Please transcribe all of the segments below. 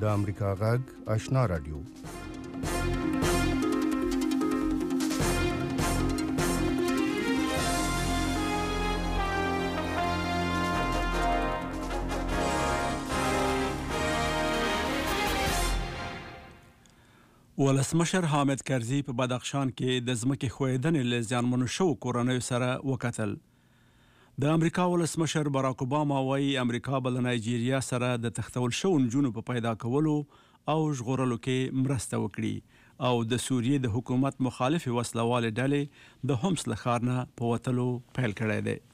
د امریکا غږ آشنا رادیو. ولسمشر حامد کرزي په بدخشان کې د ځمکې ښویدنې له زیانمنو شوو کورنیو سره وکتل. د امریکا ولسمشر باراک اوباما وایي امریکا به له نایجیریا سره د تښتول شوو نجونو په پیدا کولو او ژغورلو کې مرسته وکړي او د سوریې د حکومت مخالفې وسلوالې ډلې د هومس له ښار نه په وتلو پیل کړی دی.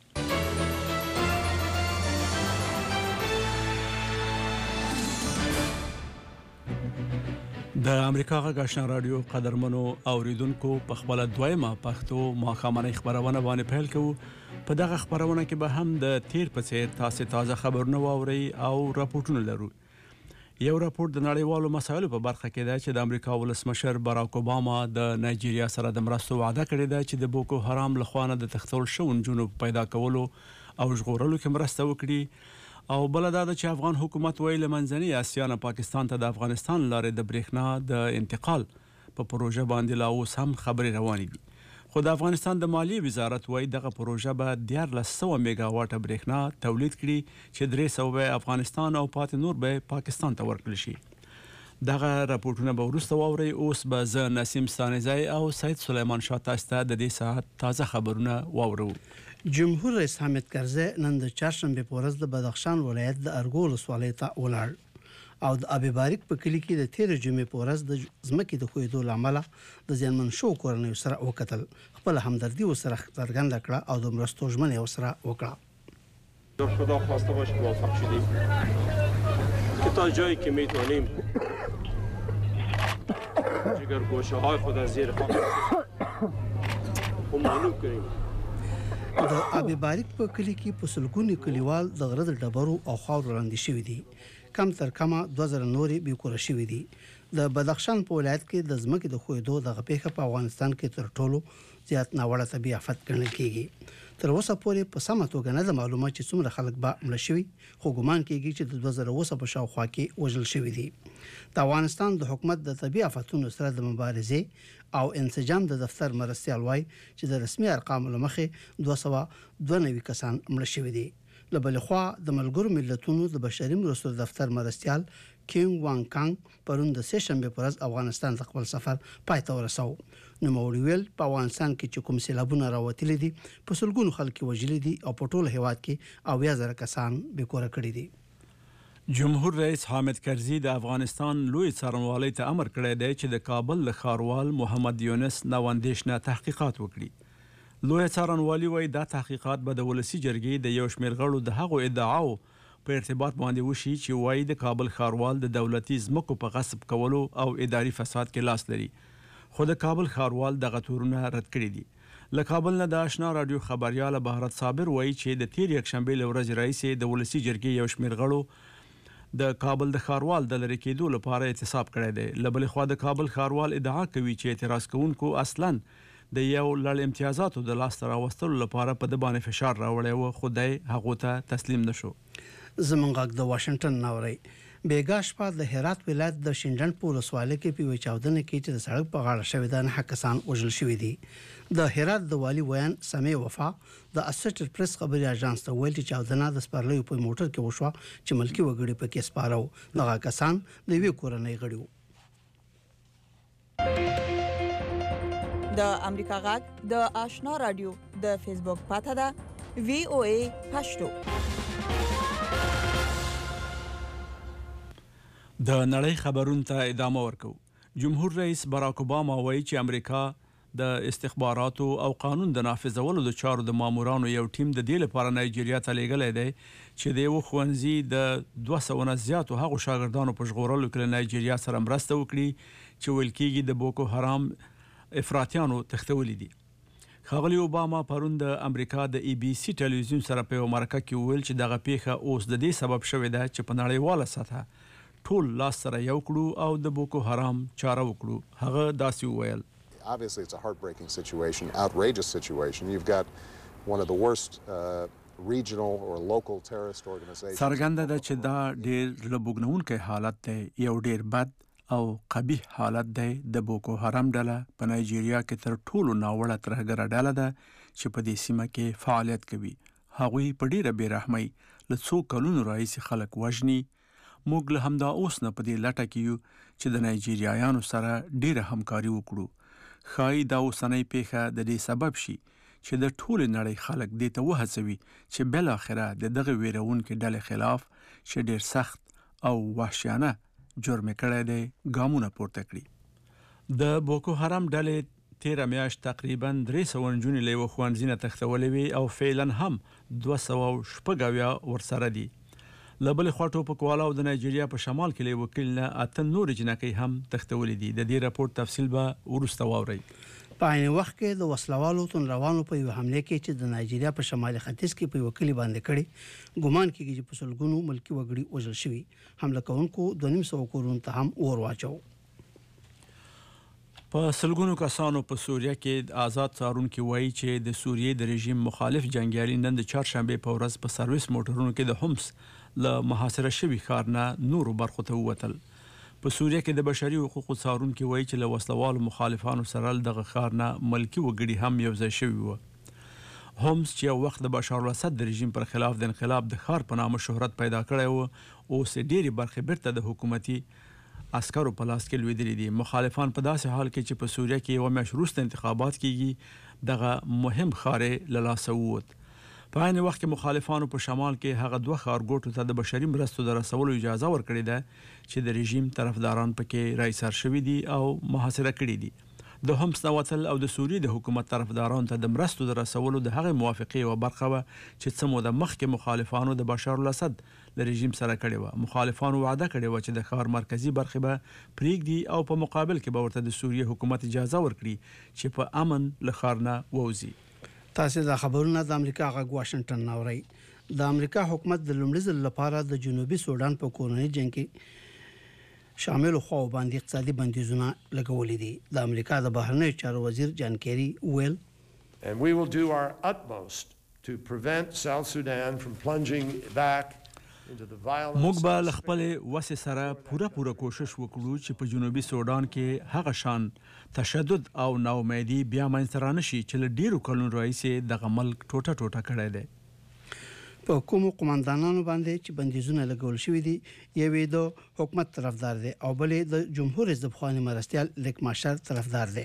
د امریکا غږ آشنا رادیو قدرمنو اوریدونکو په خپل دویمه پښتو ماښامنۍ خبرونه باندې پیل کوو. په دغه خبرونه کې به هم د تیر په څیر تاسو تازه خبرونه واورئ او راپورټونه لرو. یو راپورټ د نړیوالو مسایلو په برخه کې دی چې د امریکا ولسمشر باراک اوباما د نایجیریا سره د مرستو وعده کړې ده چې د بوکو حرام له خوا نه د تښتول شوو نجونو پیدا کولو او ژغورلو کې مرسته وکړي. او بل دا د چې افغان حکومت ویل منځنۍ اسیا نه پاکستان ته د افغانستان لارې د برېښنا د انتقال په پروژه باندې لا اوس هم خبرې روانې دي. خو د افغانستان د مالیې وزارت وایي دغه پروژه به 1300 میگا واټه برېښنا تولید کړي چې 300 به افغانستان او پاتې نور به پاکستان ته ورکړل شي. دغه راپورټونه به وروسته واورئ. اوس به زه نسیم ستانزی او سید سلیمان شاه تاسو ته د دې ساعت تازه خبرونه واورو. جمهور رئیس حامد کرزي نن د چهارشنبه په ورځ د بدخشان ولایت د ارګو ولسوالۍ ته ولاړ او د ابي بارک په کلي کې د 13 جمعې په ورځ د ځمکې د ښویدو له امله د زیانمن شوو کورنیو سره وکتل. خپل همدردي ورسره څرګنده کړه او د مرستو ژمنې ورسره وکړه. خدا خواسته باشه موفق شدیم که تا جایی که میتونیم جگر گوشه های خود از زیر خاک معلوم کنیم. د ابي بارک په کلی کې په سلګونو کلیوال د غره د ډبرو او خاورو لاندې شوي دي. کم تر کمه 2000 نورې بېکوره شوي دي. د بدخشان په ولایت کې د ځمکې د ښویدو دغه پیښه په افغانستان کې تر ټولو زیات ناوړه طبیعي آفت ګڼل کېږي. تر اوسه پورې په سمه توګه نه ده معلومه چې څومره خلک به مړه شوي، خو ګمان کېږي چې د 2020 په شاوخوا کې وژل شوي دي. د افغانستان د حکومت د طبیعي آفتونو سره د مبارزې او انسجام د دفتر مرستیال وایي چې د رسمي ارقامو له مخې 292 کسان مړه شوي دي. له بلې خوا د ملګرو ملتونو د بشري مرستو دفتر مرستیال کینګ وان کانګ پرون د سه شنبه پر ورځ افغانستان ته خپل سفر پای ته ورساو. نو ویل په افغانستان کې چې کوم سیلابونه راوتلي دي په سلګونو خلک وژلي دي او په ټول هیواد کې 90000 کسان بېکوره کړي دي. جمهور رئیس حامد کرزي د افغانستان لوی څارنوالۍ ته امر کړی دی چې د کابل له ښاروال محمد یونس نواندیش نه تحقیقات وکړي. لوی څارنوالي وایي دا تحقیقات به د ولسي جرګې د یو شمېر غړو د هغو ادعاو په ارتباط باندې وشي چې وایي د کابل ښاروال د دولتي ځمکو په غصب کولو او اداري فساد کې لاس لري. خو د کابل ښاروال دغه تورونه رد کړي دي. له کابل نه د آشنا رادیو خبریال بهارت صابر وایي چې د تیر یکشنبې له ورځې راهیسې د ولسي جرګې یو شمېر غړو د کابل د ښاروال د لرې کېدو لپاره اعتصاب کړی دی. له بلې خوا د کابل ښاروال ادعا کوي چې اعتراض کوونکو اصلاً د یو لړ امتیازاتو د لاسته راوستلو لپاره په د باندې فشار راوړی و، خو دی هغو ته تسلیم نشو. زمونږ غږ د واشنگټن ناوري بیګا شپه د هرات ولایت د شینډن په ولسوالۍ کې په یوه چاودنه کې چې د سړک په غاړه شوې ده 9 کسان وژل شوي دي. د هرات د والي ویان سمیع وفا د اسټر پریس خبري اژانس ته ویل چې چاودنه د سپرلیو په موټر کې وشوه چې ملکی وګړي پکې سپارو. دغه کسان د یوې کورنۍ غړي وو. د امریکا غږ د آشنا رادیو د فیسبوک پاته ده VOA پښتو. د نړۍ خبرونو ته ادامه ورکو. جمهور رئیس باراک اوباما وایي چې امریکا د استخباراتو او قانون د نافذولو د چارو د مامورانو یو ټیم د دې لپاره نایجیریا ته لیږلی دی چې د یو ښوونځي د 200 نه زیاتو هغو شاګردانو په ژغورلو کې له نایجیریا سره مرسته وکړي چې ویل کېږي د بوکو حرام افراطیانو تښتولي دي. ښاغلي اوباما پرون د امریکا د ABC ټلویزیون سره په یو مرکه کې وویل چې دغه پیښه اوس د دې سبب شوې ده چې په نړیواله سطحه ټول لاس سره یو کړو او د بوکو حرام چاره وکړو. هغه داسې وویل. Obviously it's a heartbreaking situation, outrageous situation. You've got one of the worst څرګنده ده چې دا ډېر لبوګنونکی حالت دی، یو ډېر بد او قبیح حالت دی. د بوکو حرام ډله په نایجیریا کې تر ټولو ناوړه ترهګره ډله ده چې په دې سیمه کې فعالیت کوي. هغوی په ډېره بېرحمۍ له څو کلونو راهیسې خلک وژني. موږ له همدا اوس نه په دې لټه کې یو چې د نایجیریایانو سره ډېره همکاري وکړو. ښایي دا اوسنۍ پیښه د دې سبب شي چې د ټولې نړۍ خلک دې ته وهڅوي چې بالاخره د دغه ویرونکې ډلې خلاف چې ډېر سخت او وحشیانه جرم کړی دی ګامونه پورته کړي. د بوکو حرام ډلې تیره میاشت تقریبا 300 نجونې له یوه ښوونځي نه تښتولې وې او فعلا هم 216 ورسره دي. له بلې خوا ټوپکوالا او د نایجیریا په شمال کې له یوه کلي نه 8 نورې جنکۍ هم تښتولې دي. د دې راپور تفصیل به وروسته واورئ. په عین وخت کې د وسلوالو تنروانو په یو حمله کې چې د نایجیریا په شمالي ختیځ کې په یو کلی باندې کړي ګومان کېږي چې په سلګونو ملکی وګړي وژل شوي. حمله کوونکو 200 کورونو ته هم اور واچو. په سلګونو کسانو په سوریه کې آزاد څارونکي وایي چې د سوریې د رژیم مخالف جنگیالي نن د چهارشنبه په ورځ په سرویس موټرونو کې د حمص له محاصره شوي ښار نه نورو برخو ته ووتل. په سوریه کې د بشري حقوقو څارونکي وایي چې له وسلوالو مخالفانو سره دغه ښار نه ملکی وګړي هم یوځای شوي وو. حمص چې یو وخت د بشار الاسد د رژیم پر خلاف د انقلاب د ښار په نامه شهرت پیدا کړی و، اوس ډېرې برخې بیرته د حکومتي عسکرو په لاس کې لوېدلي دي. مخالفان په داسې حال کې چې په سوریه کې یوه میاشت وروسته انتخابات کېږي دغه مهم ښار یې له لاسه ووت. په عین وخت کې مخالفانو په شمال کې هغه 2 ښارګوټو ته د بشري مرستو د رسولو اجازه ورکړې ده چې د رژیم طرفداران پکې راایسار شوي دي او محاصره کړي دي. د حمص نه وتل او د سوریې د حکومت طرفدارانو ته د مرستو د رسولو د هغې موافقې یوه برخه وه چې څه موده مخکې مخالفانو د بشار الاسد له رژیم سره کړې وه. مخالفانو وعده کړې وه چې د ښار مرکزي برخې به پرېږدي او په مقابل کې به ورته د سوریې حکومت اجازه ورکړي چې په امن له ښار نه ووځي. تاسو د خبرونه د امریکا غږ واشنگټن نه اورئ. د امریکا حکومت د لومړي ځل لپاره د جنوبي سودان په کورنۍ جنگ کې شامل خو باندې اقتصادي بندیزونه لګولې دي. د امریکا د بهرنیو چارو وزیر جان کیری ویل And we will do our utmost to prevent South Sudan from plunging back into the violence. موږ به له خپلې وسې سره پوره کوشش وکړو چې په جنوبي سودان کې هغه شان تشدد او ناامیدي بیا منځته رانشي چې له ډېرو کلونو راهیسې دغه ملک ټوټه کړی دی. په کومو قوماندانانو باندې چې بندیزونه لګول شوي دي، یوې د حکومت طرفدار دی او بلې د جمهور رئیس د پخواني مرستیال لیک ماشر طرفدار دی.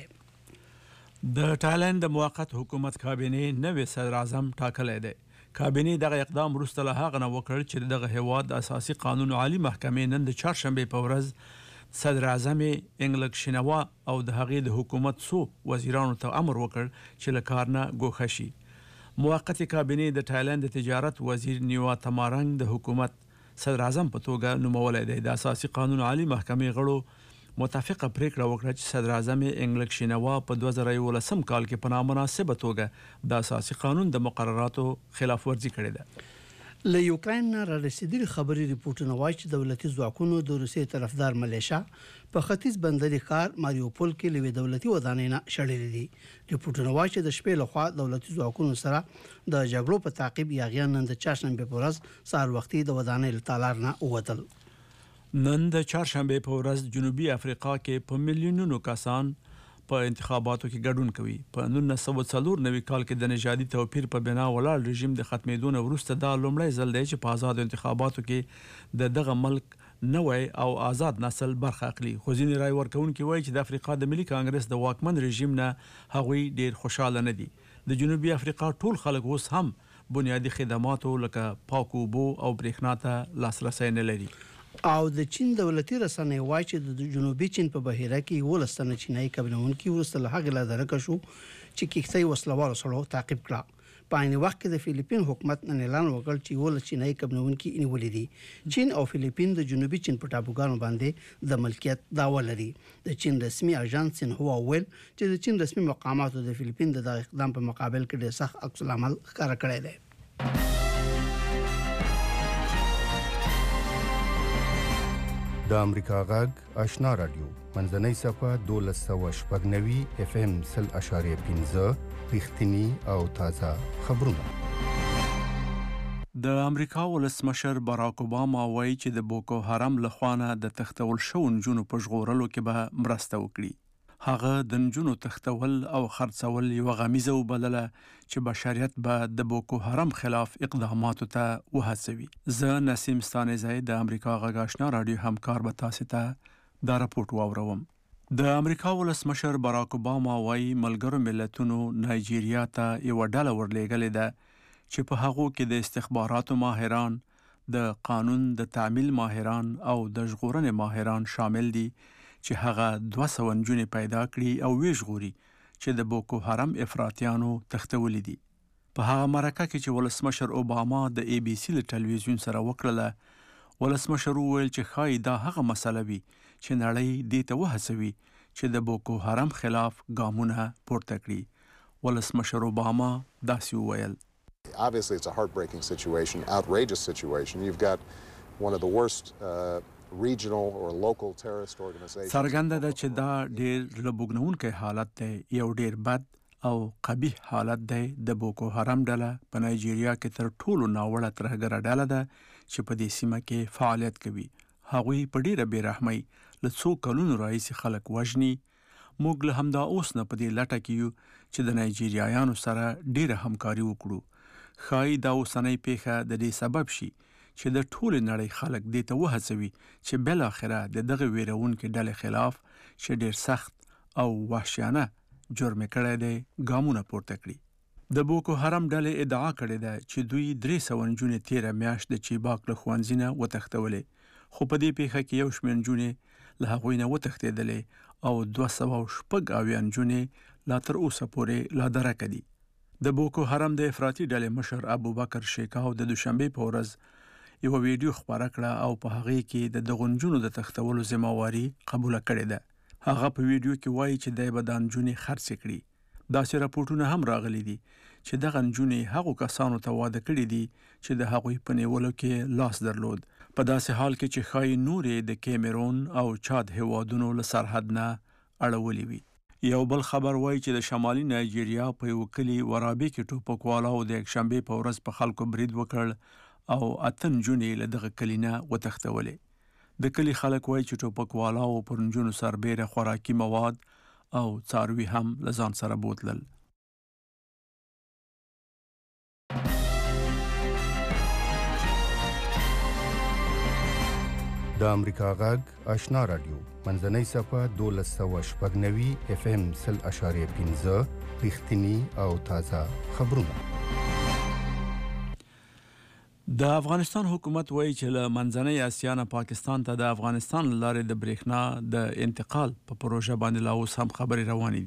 د تایلند د موقت حکومت کابینې نوې صدر اعظم ټاکلی دی. کابینې دغه اقدام وروسته له هغه نه وکړ چې دغه هیواد اساسي قانون عالی محکمې نن د چهارشنبې په ورځ صدر اعظم انګلک شینوا او د هغې د حکومت څو وزیرانو ته امر وکړ چې له کار نه ګوښه شي. موقتې کابینې د تایلند د تجارت وزیر نیوا تمارنګ د حکومت صدر اعظم په توګه نومولی دی. د اساسي قانون عالی محکمې غړو متفقه پریکړه وکړه چې صدر اعظم انګلک شینوا په 2011 کال کې په نامناسبه توګه د اساسي قانون د مقرراتو خلاف ورزي کړې ده. له یوکرين نه را رسیدلي خبري ریپورتونه وایي چې دولتي ځواکونو د روسیې طرفدار ملیشیا په ختیځ بندري ښار ماریوپول کې لوی دولتي ودانۍ نه شړلې دي. ریپورتونه وایي چې د شپې لخوا دولتي ځواکونو سره د جګړو په تعقیب یاغیان نن د چهارشنبه په ورځ سهار وختي د ودانۍ له تالار نه ووتل. نن د چهارشنبه په ورځ جنوبي افریقا کې په میلیونونو کسان په انتخاباتو کې ګډون کوي. په 1994 کال کې د نژادي توپیر په بنا ولاړ رژیم د ختمېدو نه وروسته دا لومړی ځل دی چې په آزاد انتخاباتو کې دغه ملک نوی او آزاد نسل برخه اخلي. خو ځینې رای ورکوونکي وایي چې د افریقا د ملي کانګرس د واکمن رژیم نه هغوی ډیر خوشاله نه دي. د جنوبي افریقا ټول خلک اوس هم بنیادي خدماتو لکه پاکو اوبو او برېښنا ته لاسرسی نه لري. او د چین دولتي رسنۍ وایي چې د جنوبي چین په بحیره کې 11 تنه چینایي کبنونکي وروسته له هغې لا درکه شو چې کښتۍ وسلوالو سره تعقیب کړه. په عین وخت کې د فلیپین حکومت نن اعلان وکړ چې 11 چینایي کبنونکي نیولې دي. چین او فلیپین د جنوبي چین په ټاپوګانو باندې د ملکیت دعوه لري. د چین رسمي اژانس سینهوا ویل چې د چین رسمي مقاماتو د فلیپین د اقدام په مقابل کې ډېر سخت عکس العمل ښکاره کړی دی. د امریکا غږ آشنا رادیو منځنۍ صفه 1290 FM 0.5 رښتینی او تازه خبرونه. د امریکا ولسمشر باراک اوباما وایي چې د بوکو حرام لخوانه د تختول شو نجونو په ژغورلو کې به مرسته وکړي. هغه د نجونو تختول او خرڅول یو غمیزه وبلله چې بشریت به د بوکو حرام خلاف اقداماتو ته وهڅوي. زه نسیم ستانزی د امریکا غږ آشنا رادیو همکار به تاسو ته دا راپورټ واوروم. د امریکا ولسمشر باراک اوباما وایي ملګرو ملتونو نایجیریا ته یو ډله ورلېږلې ده چې په هغو کې د استخباراتو ماهران، د قانون د تعمیل ماهران او د ژغورنې ماهران شامل دي چې هغه 200 نجونې پیدا کړي او وژغوري چې د بوکو حرام افراطیانو تختولې دي. په هغه مرکه کې چې ولسمشر اوباما د ABC له ټلویزیون سره وکړله، ولسمشر وویل چې ښایي دا هغه مسله وي چې نړۍ دې ته وهڅوي چې د بوکو حرام خلاف ګامونه پورته کړي. ولسمشر اوباما داسې وویل: Obviously, it's a heartbreaking situation, outrageous situation. You've got one of the worst regional or local terrorist organizations. څرګنده ده چې دا ډېر لبوګنونکی حالت دی، یو ډېر بد او قبیح حالت دی. د بوکو حرام ډله په نایجیریا کې تر ټولو ناوړه ترهګره ډله ده چې په دې سیمه کې فعالیت کوي. هغوی په ډېره بېرحمۍ له څو کلونو راهیسې خلک وژني. موږ له همدا اوس نه په دې لټه کې یو چې د نایجیریایانو سره ډېره همکاري وکړو. ښایي دا اوسنۍ پیښه د دې سبب شي چې د ټولې نړۍ خلک دې ته وهڅوي چې بالاخره د دغه ویرونکې ډلې خلاف چې ډېر سخت او وحشیانه جرم کړی دی ګامونه پورته کړي. د بوکو حرام ډلې ادعا کړې ده چې دوی 300 نجونې تیره میاشت د چیباک له ښوونځي نه وتښتولې، خو په دې پیښه کې یو شمېر نجونې له هغوی نه وتښتېدلې او 286 نجونې لا تر اوسه پورې لادرکه دي. د بوکو حرام د افراطي ډلې مشر ابوبکر شیکاو د دوشنبه په ورځ یو ویډیو خپاره کړه او په هغه کې د دغو نجونو د تختولو ذمہواري قبول کړې ده. هغه په ویډیو کې وایي چې د بدن نجونې خرڅ کړي. داسې راپورټونه هم راغلي دي چې دغه نجونې هغو کسانو ته واده کړي دي چې د هغوی په نیولو کې لاس درلود، په داسې حال کې چې ښایي نورې د کیمرون او چاد هیوادونو له سرحد نه اړولې وي. یو بل خبر وایي چې د شمالي نایجیریا په یو کلي ورابې کې ټوپکوالاو د یکشنبې په ورځ په خلکو برید وکړ او 8 نجونې له دغه کلي نه وتښتولې. د کلي خلک وایي چې ټوپکوالاو پر نجونو سربیره خوراکي مواد او څاروي هم له ځان سره بوتلل. د امریکا غږ آشنا رادیو منځنۍ صفه 1290 FM 0.5 رښتینی او تازه خبرونه. د افغانستان حکومت وایي چې له منځنۍ اسیا نه پاکستان ته د افغانستان لارې د برېښنا د انتقال په پروژه باندې لا اوس هم خبرې روانې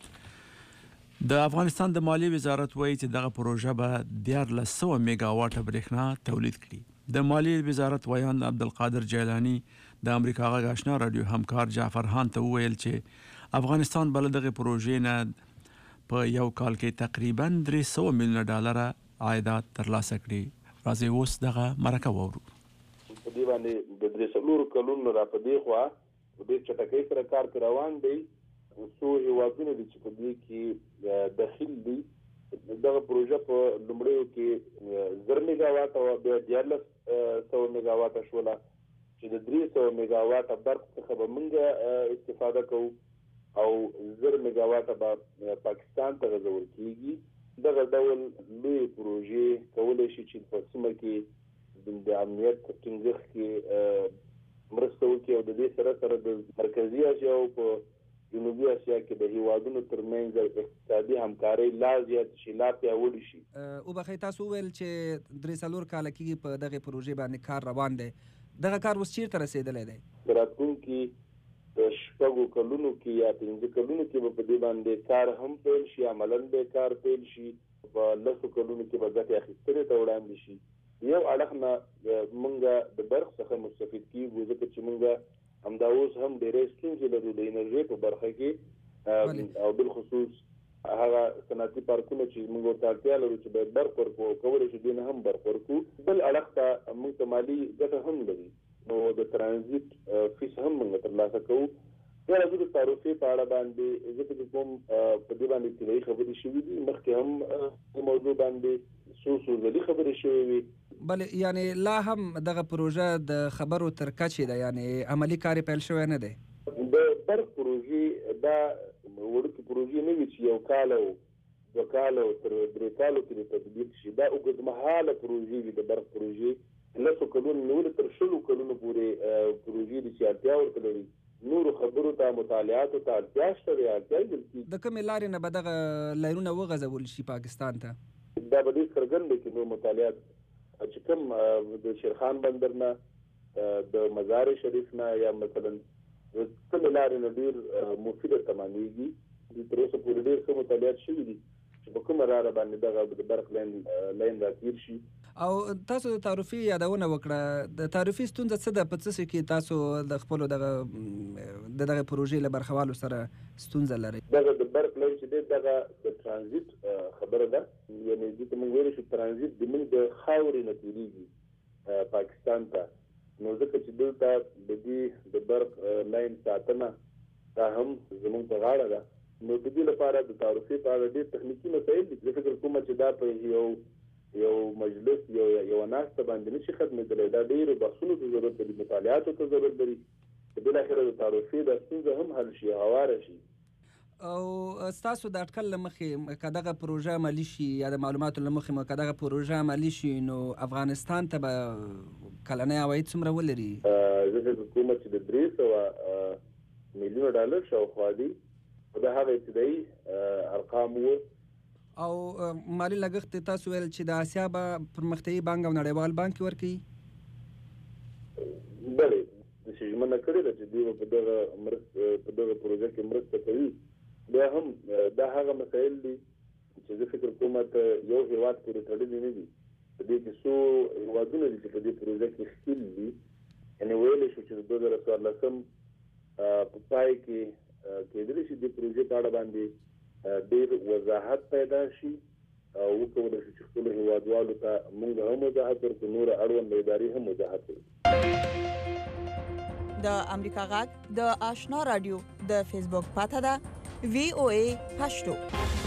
دي. د افغانستان د مالیې وزارت وایي چې دغه پروژه به 1300 میگاواټه برېښنا تولید کړي. د مالیې وزارت ویان عبدالقادر جیلانی د امریکا غږ آشنا رادیو همکار جعفر هان ته وویل چې افغانستان بل دغه پروژې نه په یو کال کې تقریبا 300 میلیون ډالر عایدات ترلاسه کړي. راځي اوس دغه مرکه وورو. په دې باندې د 300 کلونو را په دې خوا په دې چټکۍ سره کار روان دی. څو هیوادونه دي چې په دې کې داخل دي. دغه پروژه په لومړیو کې 1000 میگاواټ او بیا 1300 میگاواټ شوله چې د 300 میگاواټ برق څخه به موږ استفاده کوو او 1000 میگاواټ به پاکستان ته غځول کیږي. دغه ډول لوی پروژې کولای شي چې په سیمه کې د امنیت ټینګښت کې مرسته وکړي او د دې سره سره د مرکزي اسیا او په جنوبي اسیا کې د هیوادونو ترمنځ اقتصادي همکاري لا زیات شي، لا پیاوړې شي. او بخې تاسو ویل چې 3 کال کې په دغه پروژې باندې کار روان دی. دغه کار اوس چیرته رسیدلی دی؟ راتلونکي د 6 کلونو کې یا 5 کلونو کې په دې باندې کار هم پیل شي، عملاً به کار پیل شي. په 10 کلونو کې به ګټې اخیستنې ته وړاندې شي. یو اړخ نه موږ د برق څخه مستفید کیږو ځکه چې موږ همدا اوس هم ډېرې ستونزې لرو د انرژۍ په برخه کې او بالخصوص هغه صنعتي پارکونه چې موږ ورته اړتیا لرو چې باید برق ورکړو او کولی شو دې نه هم برق ورکړو. بل اړخ ته موږ ته مالي ګټه هم لري، نو د ترانزیت فیس هم موږ ترلاسه کوو. بیا راځو د تعرفې په اړه باندې زه فکر کوم په دې باندې طلایي خبرې شوي دي. مخکې هم د موضوع باندې څو ځلې خبرې شوې وي. بلې یعنی لا هم دغه پروژه د خبرو تر کچې ده، یعنی عملی کار پیل شوی نه دی. د برق پروژې دا وړوکې پروژې نه وي چې یو کال او 2 کال او تر 3 کالو کې تطبیق شي. دا اوږدمهاله پروژې وي. د برق پروژې 10 کلونو نیولې تر 100 کلونو پورې پروژې دي چې اړتیا ورته لري. نورو خبرو ته مطالعاتو ته اړتیا شته دی. د کومې لارې نه به دغه لایرونه وغځول شي پاکستان ته؟ دا به ډېر څرګند دی چې نور مطالعات چې کوم د شیرخان بندر نه د مزار شریف نه یا مثلا کومې لارې نه ډېر مفیده تمامېږي. تر اوسه پورې ډېر څه مطالعات شوي دي چې په کومه لاره باندې دغه د برق لاین راتېر شي. او تاسو د تعرفي یادونه وکړه. د تعرفي ستونزه څه ده؟ په څه کې تاسو د خپلو دغه پروژې له برخوالو سره ستونزه لرئ؟ دغه د برق لاین چې دی دغه د ترانزیت خبره ده. یعنې دې ته موږ ویلی شو ترانزیت د موږ د خاورې نه تېرېږي پاکستان ته. نو ځکه چې دلته د دې د برق لاین ساتنه دا هم زموږ په غاړه ده. نو د دې لپاره د تعرفې په اړه ډېر تخنیکي مسایل دي. زه فکر کوم چې دا په یو مجلس یو ناسته باندې نشي ختمېدلی. دا ډېرو بحثونو ته ضرورت لري، مطالعاتو ته ضرورت لري. بالاخره د تعرفې دا ستونزه هم حل شي، هواره شي. او ستاسو د اټکل له مخې که دغه پروژه عملي شي یا د معلوماتو له مخې که دغه پروژه عملي شي نو افغانستان ته به کلنی عواید څومره ولري؟ زه فکر کوم چې د 300 میلیونه ډالر شاوخوا دي. دا هغه ابتدایي ارقام وو. او مالی لګښت تاسو ویل چې د اسیا به پرمختیایي بانک او نړیوال بانک ورکوي؟ بلې د ژمنه کړې ده چې دوی په دغه پروژه کې مرسته کوي. بیا هم دا هغه مسایل دي چې زه فکر کوم ته یو هېواد پورې تړلي نه دي. په دې کې څو هېوادونه دي چې په دې پروژه کې ښکیل دي. یعنې ویلی شو چې د 2014 په پای کې کېدلی شي د پروژې په اړه باندې ډېر وضاحت پیدا شي او وکولی شو چې خپلو هېوادوالو ته موږ هم وضاحت ورکړو، نوره اړونده ادارې هم وضاحت ورکړو. د امریکا غږ د آشنا رادیو د فیسبوک پاته ده VOA پښتو.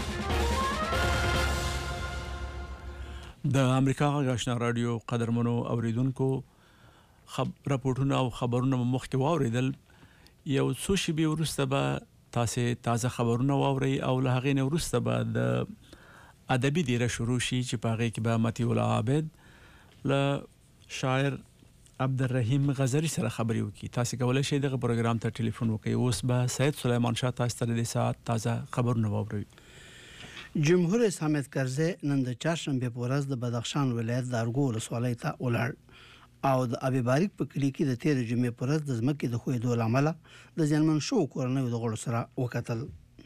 د امریکا غږ آشنا رادیو قدرمنو اوریدونکو راپورټونه او خبرونه مخکې واوریدل. یو څو شېبې وروسته به تاسو تازه خبرونه واورئ او له هغې نه وروسته به د ادبي دیره شروع شي چې په هغې کې به مطیع الله عابد له شاعر عبدالرحیم غزری سره خبرې وکړي. تاسو کولی شئ دغه پروګرام ته ټلیفون وکړئ. اوس به سید سلیمان شاه تاسو ته د دې ساعت تازه خبرونه واوروي. جمهور رئیس حامد کرزی نن د چهارشنبې په ورځ د بدخشان ولایت د ارګو ولسوالۍ ته ولاړ او د ابي باریک په کلي کې د 13 جمعې پر ورځ د ځمکې د ښویېدو له امله د زیانمن شوو کورنیو د غړو سره وکتل.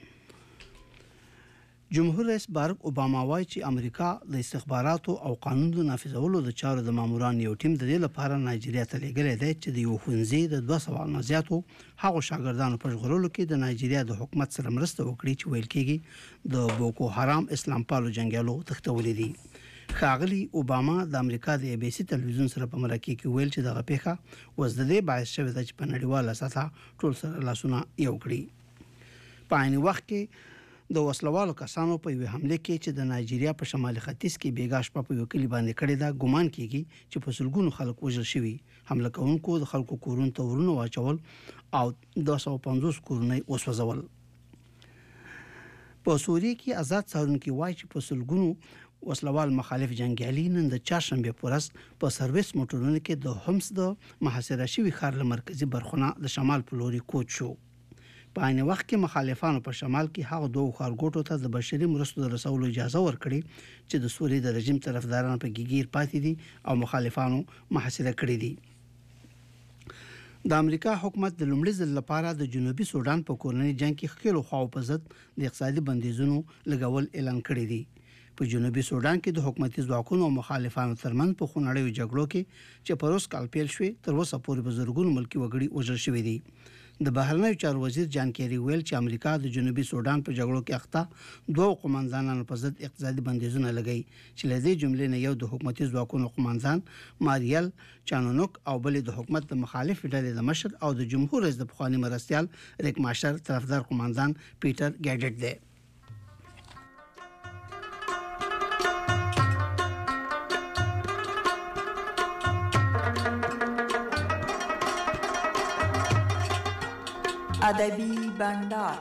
جمهور رئیس بارک اوباما وایي چې امریکا د استخباراتو او قانونو نافذولو د چارو د مامورانو یو ټیم د دې لپاره نایجیریا ته لېږلی دی چې د یو ښوونځي د 200 نه زیاتو هغو شاګردانو په ژغورلو کې د نایجیریا د حکومت سره مرسته وکړي چې ویل کېږي د بوکو حرام اسلام پالو جنګیالو تښتولي دي. ښاغلي اوباما د امریکا د ABC تلویزیون سره په مرکه کې ویل چې دغه پیښه اوس د دې باعث شوې ده چې په نړیواله سطحه ټول سره لاسونه یو کړي. په عین وخت کې د وسلوالو کسانو په یوه حمله کې چې د نایجیریا په شمالي ختیځ کې بیګا شپه په یو کلي باندې کړې ده ګمان کېږي چې په سلګونو خلک وژل شوي. حمله کوونکو د خلکو کورونو ته ورونه واچول او 250 کورونه وسوځول. په سوریه کې آزاد څارونکي وایي چې په سلګونو وسلوال مخالف جنگیالي نن د چهارشنبې په ورځ په سرویس موټرونو کې د همس د محاصره شوي ښار له مرکزي برخونه د شمال په لوري کوچ شو. په عین وخت کې مخالفانو په شمال کې هغه دوه ښارګوټو ته د بشري مرستو د رسولو اجازه ورکړي چې د سوریې د رژیم طرفداران په ګیګیر پاتې دي او مخالفانو محاصره کړي دي. د امریکا حکومت د لومړي ځل لپاره د جنوبي سودان په کورنۍ جنگ کې خپل خواو په ضد د اقتصادي بندیزونو لګول اعلان کړی دی. په جنوبي سودان کې د حکومتي ځواکونو او مخالفانو ترمنځ په خونړیو جګړو کې چې په روس کال پیل شوې تر اوسه پورې په زرګونو ملکي وګړي وژل شوي دي. د بهرنیو چارو وزیر جان کیری ویل چې امریکا د جنوبي سودان په جګړو کې اخته دوه قومندانانو په ضد اقتصادي بندیزونه لګوي چې له دې جملې نه یو د حکومتي ځواکونو قومندان ماریل چانونوک او بل د حکومت د مخالف ډلې د مشر او د جمهور رئیس د پخوانی مرستیال ریک ماشر طرفدار قومندان پیټر ګیډټ دی. ادبي بندر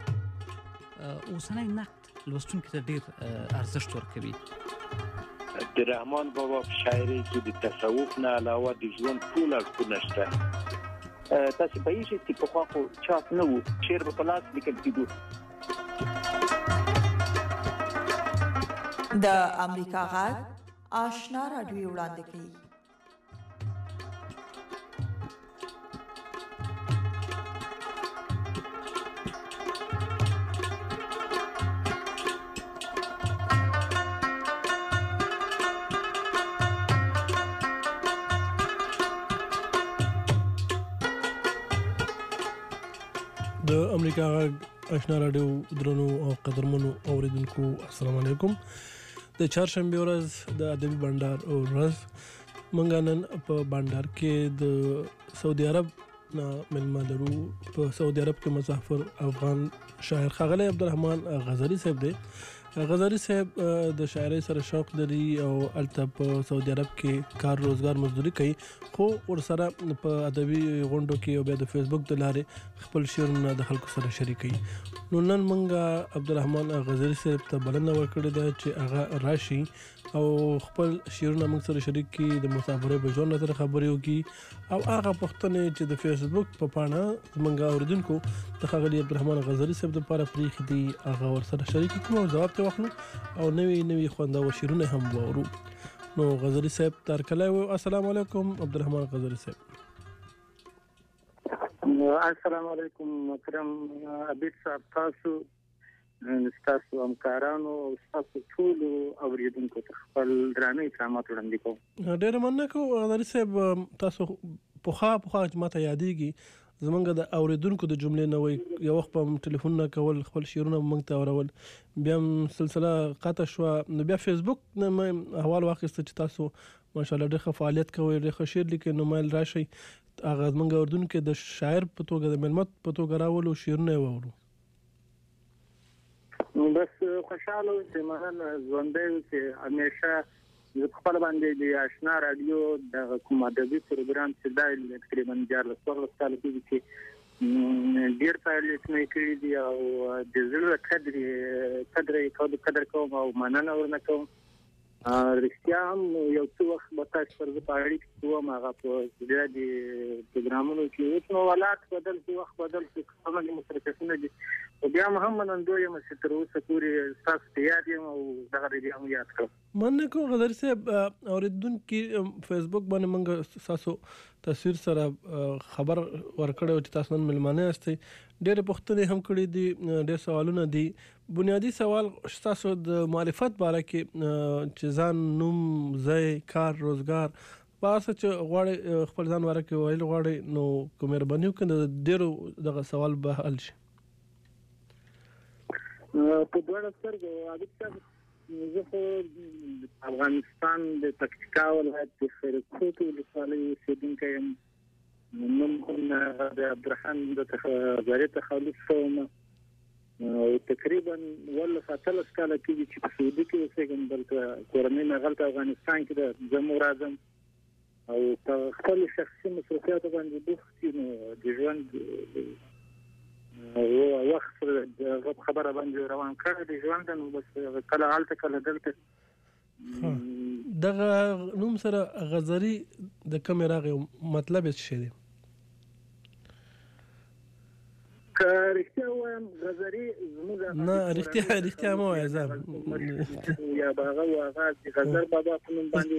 اوسنۍ نقد لوستونکو ته ډیر ارزښت ورکوي. د رحمان بابا په شاعري کې د تصوف نه علاوه د ژوند ټول اړخونه شته. تاسو به یې چې په خوا خو چاپ نه وو، شعر به په لاس لیکل کېدو. د امریکا غږ آشنا راډیو وړاندې کوي. د امریکا غږ آشنا راډیو درنو او قدرمنو اوریدونکو السلام علیکم. د چهارشنبه ورځ د ادبي بندر ورځ مونږ نن په بندر کې د سعودي عرب نه ملما لرو. په سعودي عرب کې مسافر افغان شاعر ښاغلی عبدالرحمن غزري صاحب دی. غزري صاحب د شاعرۍ سره شوق لري او الته په سعودي عرب کې کار روزګار مزدوري کوي، خو ورسره په ادبي غونډو کې او بیا د فیسبوک د لارې خپل شعرونه د خلکو سره شریکوي. نو نن موږ عبدالرحمن غزري صاحب ته بلنه ورکړې ده چې هغه راشي او خپل شعرونه موږ سره شریک کړي، د مسافرۍ په ژوند سره خبرې وکړي او هغه پوښتنې چې د فیسبوک په پاڼه زموږ اوریدونکو د ښاغلي عبدالرحمن غزري صاحب لپاره پرېښي دي هغه ورسره شریک کړو او ځواب ته واخلو او نوي خوندور شعرونه هم واورو. نو غزري صاحب تارکلی و. السلام علیکم عبدالرحمن غزري صاحب. السلام علیکم محترم عبید صاحب، تاسو همکارانو او تاسو ټول اوریدونکو ته خپل درانه احترامات وړاندې کوم. ډېره مننه کوم غزري صاحب. تاسو پخوا چې ماته یادېږي زمونږ د اوریدونکو د جملې نه وای یو وخت په ټلیفون نه کول، خپل شعرونه موږ ته اورول، بیا سلسله قطع شوه، نو بیا فیسبوک نه مې احوال واخیسته چې تاسو ماشاءالله ډېر ښه فعالیت کوئ، ډېر ښه شعر لیکئ، نو مایل راشئ هغه زمونږ اوریدونکو د شاعر په توګه د ملمت په توګه راولو، شعرونه یې واورو. بس خوشحاله اوسئ، مننه، ژوندی اوسئ. همیشه زه په خپله باندې د آشنا راډیو دغه کوم ادبي پروګرام چې دا تقریبا 14 کاله کېږي چې ډېر فعالیتونه یې کړي دي او د زړه قدر کوم او مننه ورنه کوم. رښتیا هم یو څه وخت به تاسو سره زه په اړیکه کې وم، هغه په زیاتې پروګرامونو کې اوس نو حالات بدل شي، وخت بدل شي، همغې مصرفیتونه دي، خو بیا هم منندوی یم چې تر اوسه پورې ستاسو ته یاد یم او دغه بیا هم یاد کړم. مننه کوم غزري صاحب. اوریدونکي فیسبوک باندې موږ ستاسو تصویر سره خبر ورکړی چې تاسو نن مېلمانه یاستئ. ډېرې پوښتنې هم کړي دي، ډېر سوالونه دي. بنیادي سوال ستاسو د معرفت باره کې چې ځان، نوم، ځای، کار، روزګار په هر څه چې غواړئ خپل ځان باره کې ویل غواړئ نو که مهرباني وکړئ د ډېرو دغه سوال به حل شي. په دواړه سترګو عابد صاحب، زه خو افغانستان د پکتیکا ولایت د خیرکوټ ولسوالۍ اوسېدونکی یم. نوم د عبدالرحمن غزري تخلص شوم او تقریبا 18 کاله کېږي چې په سعودي کې اوسېږم. دلته کورنۍ مې هلته افغانستان کې ده، زه مو راځم او په خپلو شخصي مصروفیاتو باندې بوخت یم. د ژوند وخت د خبره باندې روان کړی د ژوند، نو بس کله هلته کله دلته. دغه نوم سره غزري د کومې راغی، مطلب یې څه دی؟ که رښتیا ووایم غزري زموږ نه رښتیا مه وایه، زه یا به هغه و هغه د غزر بابا په نوم باندې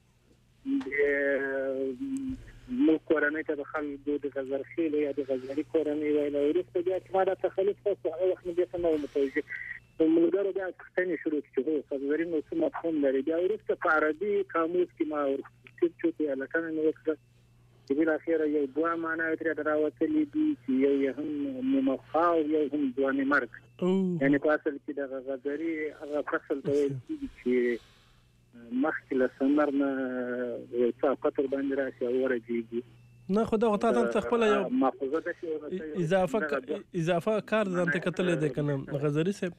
زموږ کورنۍ ته د خلکو د غزرخیلو یا د غزري کورنۍ ویله. وروسته بیا چې ما دا تخلص کړ هغه وخت مې بېرته نه وم متوجه، په ملګرو بیا پوښتنې شروع کړې چې هو غزري نو څه مفهوم لري. بیا وروسته په عربي قاموس کې ما ورچوټې هلکانه مې وکړه چې بالاخره یو دوه معناوې ترې راوتلي دي چې یو یې هم نیمخوا او یو هم ځوانې مرګ، یعنې په اصل کې دغه غزري هغه فصل ته ویل کېږي چې مخکې له ثمر نه یو څه قطر باندې راشي او ورجېږي. نه خو دغه تا ته خپله یو اضافه کار ځان ته کتلی دی که نه غزري صاحب؟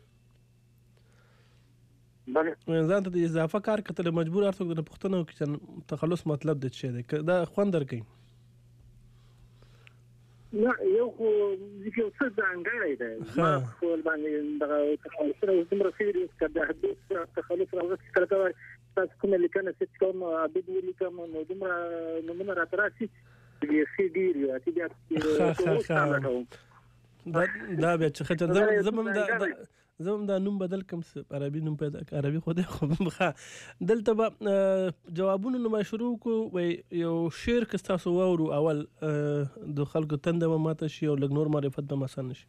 ځان ته د اضافه کار کتلی مجبور هر څوک درنه پوښتنه وکړي چې تخلص مطلب د څه دی، که دا خوند درکوي؟ نه یو خو یو څه ځانګړی دی ما خپل باندې دغه تخلصونه دومره سیریس کړه حدود تخلص راوځي کله کله تاسو کومه لیکنه چې کوم ابد ولیکم نو دومره نمونه راتراسي چې سي ډي یو چې بیا دا بیا چې خاطر زمم دا نوم بدل کوم عربي نوم پیدا عربي خو دې دلته به جوابونه نو شروع کو یو شعر که تاسو وورو اول د خلکو تنده ماته شي او لګ نور معرفت به مسان شي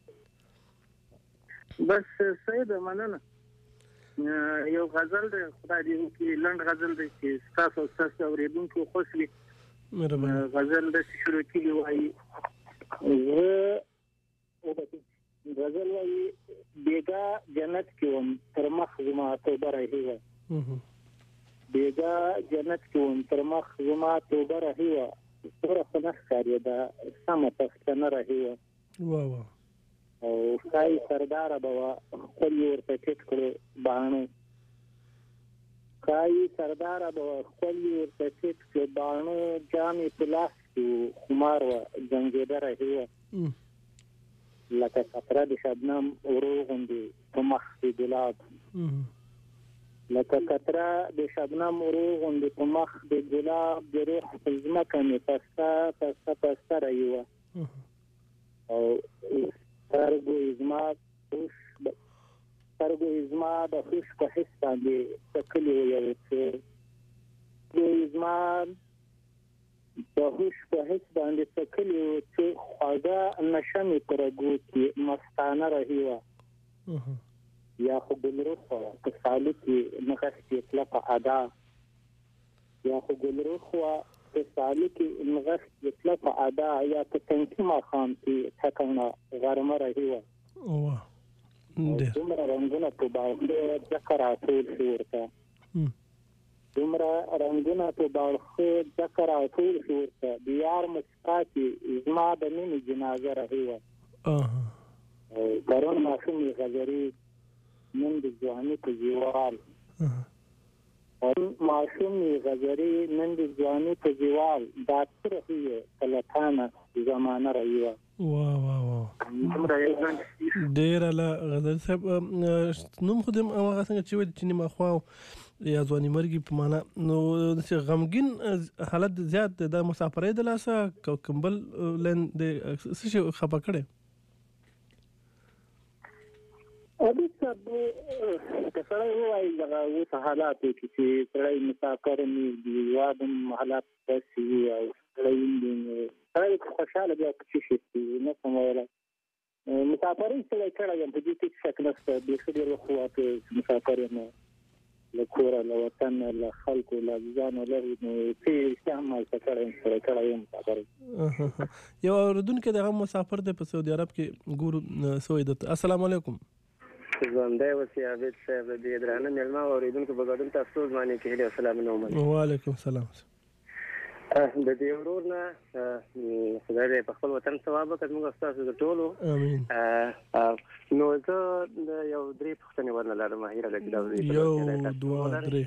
بس سید مننه یو غزل دی خدای دې وکړي لنډ غزل دی چې تاسو اوریدونکو خوښ وي غزل د شروع کیږي وایي غزل وایي بیگا جنت کې وم تر مخ زما توبه راهي وه بیگا جنت کې وم تر مخ زما توبه راهي وه توره خو نه ښکارېده سمه پښتنه راهي وه او ښایي سرداره به وه خپل یې ورته ټیټ کړو باڼه ښایي سرداره به وه خپل یې ورته ټیټ کړو باڼه جام یې په لاس کې و خمار وه جنګېده راهي وه لکه قطره د شبنم ورو غوندې په مخ د ګلاب لکه قطره د شبنم ورو غوندې په مخ د ګلاب د روح په ځمکه مې پسته رایوه او سترګو یې زما د خوش په حس باندې څکلي و یو څه زما د هوش په هیڅ باندې څکلي و چې خواږه نشه مې په رګو کې مستانه رهي وه یا خو ګلرخ وه په سالو کې نغښتې کلکه ادا یا خو ګلرخ وه په سالو کې نغښتې کلکه ادا یا په تنکي ماښام کې ټکنه غرمه رهي وه دومره رنګونه په باغ ځکه راټول شو ورته دومره رنګونه په باړخو ځکه راټول شو ورته د یار مسکا کې زما د مینې جنازه رهي وه پرون ماشوم یې غزري نن د ځواني په زیوال ماشوم یې غزري نن د ځواني په زیوال دا څه رهي یې کلکانه زمانه رهي وه ډېره له غزل صاحب نوم خو دې هغه څنګه چې وایي چې نیمه خوا یا ځواني مرګي په معنا نو داسې غمګین حالت زیات د مسافرۍ د لاسه کمبل لین د څه شي خفه کړی ابي صاحب که سړی ووایي دغه اوس حالاتو کې چې سړی مسافر مې دي وادم حالات داسې وي او سړی سړی خوشحاله بیا په څه شي نه شم ویلی مسافرۍ سړی کړی یم په دې کې شک نشته بیخي ډېر وخت واته مسافر یم له کوره له وطن له خلکو له عزیزانو لرې نو څه رښتیا هم هلته کړی یم مسافرۍ یو اورېدونکی د هغه مسافر دی په سعودي عرب کې ګورو څه وایي درته السلام علیکم ژوندی اوسې عابد صاحب د دې درانه مېلمه او اورېدونکو په ګډون تاسو ټول باندې کې هیلې او سلامونه ومنم وعلیکم السلام د دې ورور نه خدای دې په خپل وطن ثواب وکړي موږ ستاسو د ټولو امين نو زه یو درې پوښتنې ورنه لرم هیره ده چې دا یو دوه درې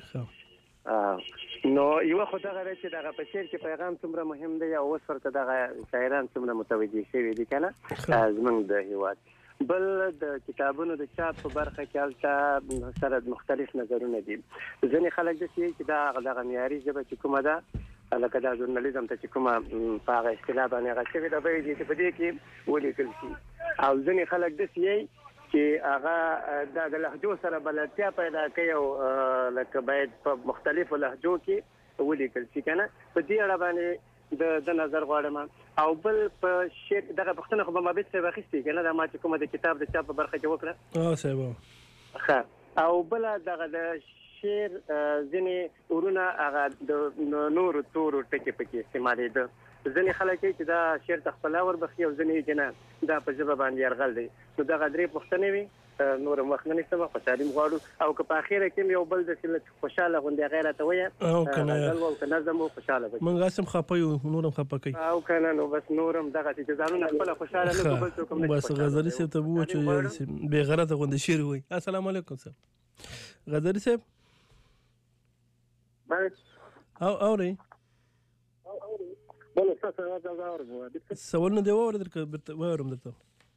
نو یو خو دغه چې دغه په شعر کې پیغام څومره مهم دی او اوس ورته دغه شاعران څومره متوجه شوي دي که نه زموږ د هېواد بل د کتابونو د چاپ په برخه کې هلته سره مختلف نظرونه دي ځینې خلک داسې چې دغه معیاري ژبه چې کومه ده لکه دا ژورنالیزم ته چې کومه په هغه اصطلاح باندې هغه شوې ده به یې چې په دې کې ولیکل شي او ځینې خلک داسې یي چې هغه د لهجو سره بلدتیا پیدا کوي او لکه باید په مختلفو لهجو کې ولیکل شي که نه په دې اړه باندې د نظر غواړم او بل په شعر دغه پوښتنه خو به مابید صاحب اخیستې که نه دا ما چې کومه د کتاب د چاپ په برخه کې وکړه صاحب ښه او بله دغه د شعر ځینې ورونه هغه د نورو تورو ټکي پکې استعمالېده ځینې خلک چې دا شعر ته ښکلا وربخي او ځینې چې نه دا په ژبه باندې یرغل دی نو دغه درې پوښتنې وي نور هم وخت نه نیسم خوشحالي م غواړو او که په اخره کې یو بل داسې خوشحاله غوندې هغې راته ویه غزل و او که نظم و خوشحاله به موږ هسې هم خفه یو نور هم خفه کوي او که نه نو بس نور هم دغسې چې ځانونه خپله خوشحاله نه کړو بل څوک هم بس غزلي صاحب ته به ووایو چې بې غرضه غوندې شعر ووایي السلام علیکم صاحب غزلي صاحب اورئ بل تاسو دا اورم سوال نه دی درته واورم درته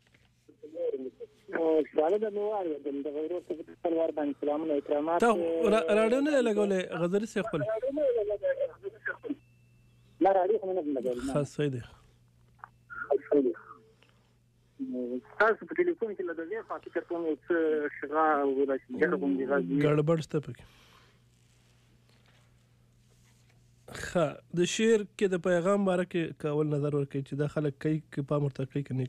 سوال دا نو وایي د غیرو څخه پرور باندې سلام او اکرامات راډیو نه لګولې غزري سي خپل لا راډیو خو نه لګولې خاص دی تاسو په ټلیفون کې لږه خاطر کوم څه شغا او د شګر کوم دی غږ ګړبړ شته پکې د شعر کې د پیغام باره کې کول نظر ورکړي چې دا خلک کوي کې پام ورته کوي که نه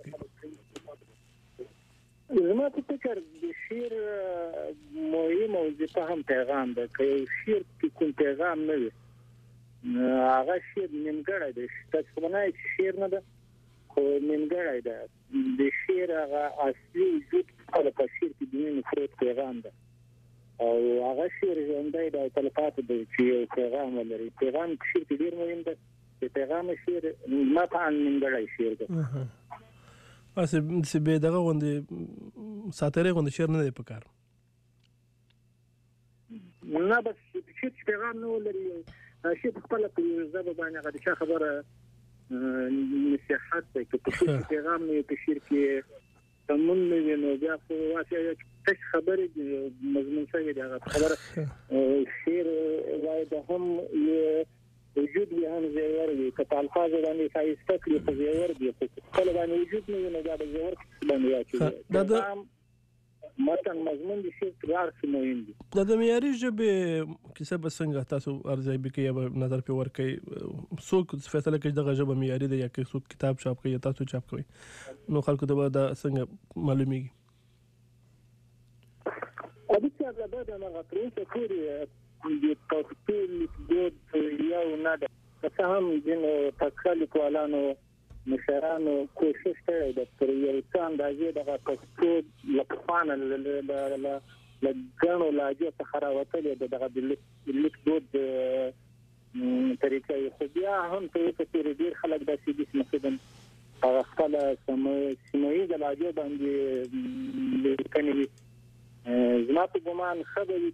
کوي زما په فکر د شعر مهم وظیفه هم پیغام ده که یو شعر کې کوم پیغام نه وي هغه شعر نیمګړی دی تاسو په نه چې شعر نه ده خو نیمګړی ده د شعر هغه اصلي وجود په شعر کې د مینې پروت پیغام ده او هغه شعر ژوندی د تلفاتو دی چې یو پیغام ولري پیغام شعر کې ډېر مهم ده چې پیغام شعر ما په ان نیمګړی شعر ده اسې به دغه غوندې ساتره غوندې شعر نه دی پکار نه بس چې پیغام نه ولري شي په خپل په ژبه باندې هغه د خبره نصيحت دی چې پیغام نه په شعر کې تمون نه نو بیا خو واسه تش خبره مضمون شوی دی هغه خبره شعر وای د هم وجود به هم زیور وي که الفاظ باندې خاصه کړی خو زیور دي خپل باندې وجود نه نه دا زیور باندې واچي دا متن مضمون دي چې کار سموین دي د معیاري ژبې کیسه به څنګه تاسو ارزای به کې نظر په ور کوي څوک فیصله کوي دغه ژبه معیاري ده یا کې څوک کتاب چاپ کوي تاسو چاپ کوي نو خلکو ته دا څنګه معلومیږي او چې هغه د مغفرت کوي د پښتو لیکدود یو نه ده که هم د تکلیف والانو مشرانو کوشش کړی د پر یو څه اندازې د پښتو لپاره لګانو لاجو څخه راوتلې د لیکدود طریقې خو بیا هم په تیر ډیر خلک د سیدي مثلا هغه خپل سیمایي د لاجو باندې لیکنې زما په ګمان خبرې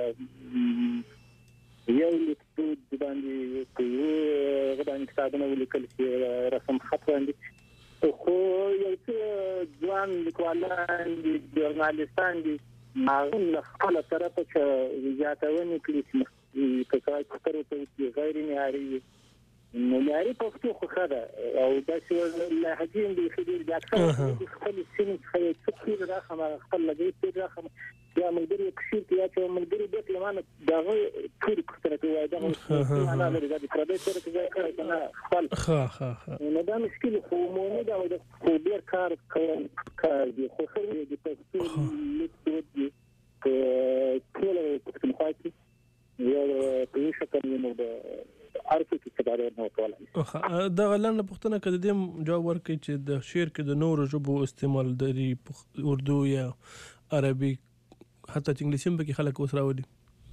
که یو لیکدود باندې په یو باندې کتابونه ولیکل چې رسم خط باندې خو یو څه ځوان لیکوالان دي ژورنالیستان دي هغه خپل طرفه چې زیاتونه کوي چې په کار کوي غیر معیاري معیاري پښتو خو خره او دا چې لهجې دي خبر د اکثر خپل سیمه خپل راخه خپل لګي راخه یا ملګری کشیر کې یا چې ملګری د لمانه دغه ټول کتره کوي دغه انا لري د پردې سره کې نه خپل نو دا مشکل خو مونږ دا د خو ډیر کار کوي خو خو د پښتو لیکدود دي ټول مخاطي یو په شکل نو د ارکو کې څه نه وکولای دا غلنه پښتنه کده دې جواب ورکړي چې د شعر کې د نورو ژبو استعمال لري اردو یا عربي حتی انګلیسي هم کې خلک اوس راوړي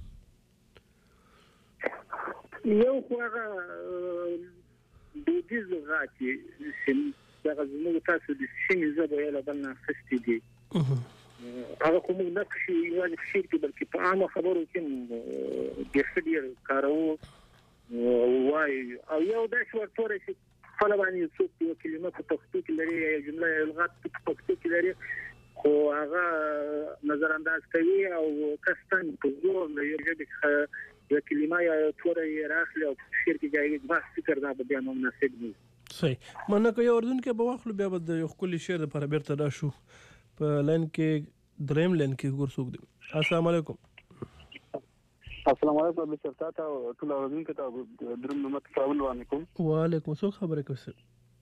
یو خو هغه د دې لغات چې هغه زموږ تاسو د سیمې ژبه یې له بلنه خستې دي هغه کوم نقشي یوازې شعر کې بلکې په عامه خبرو کې د خبرې کارو وای او یو د شورتوري چې خپل باندې څوک یو کلمه په پښتو کې لري یا جمله یو لغت په پښتو کې لري خو هغه نظر انداز کوي او کستان په زور له یو ځای یو کلمه یا توري راخلي او شعر کې ځای بحث فکر دا به نو مناسب دي صحیح منه کوي اردن کې به واخلو بیا د یو کلی شعر لپاره بیرته راشو په لاین کې دریم لاین کې ګورڅوک دي السلام علیکم السلام علیکم مستر تاتا ټول اوریدونکو ته درم محمد صاحب علیکم وعلیکم السلام خبره کوم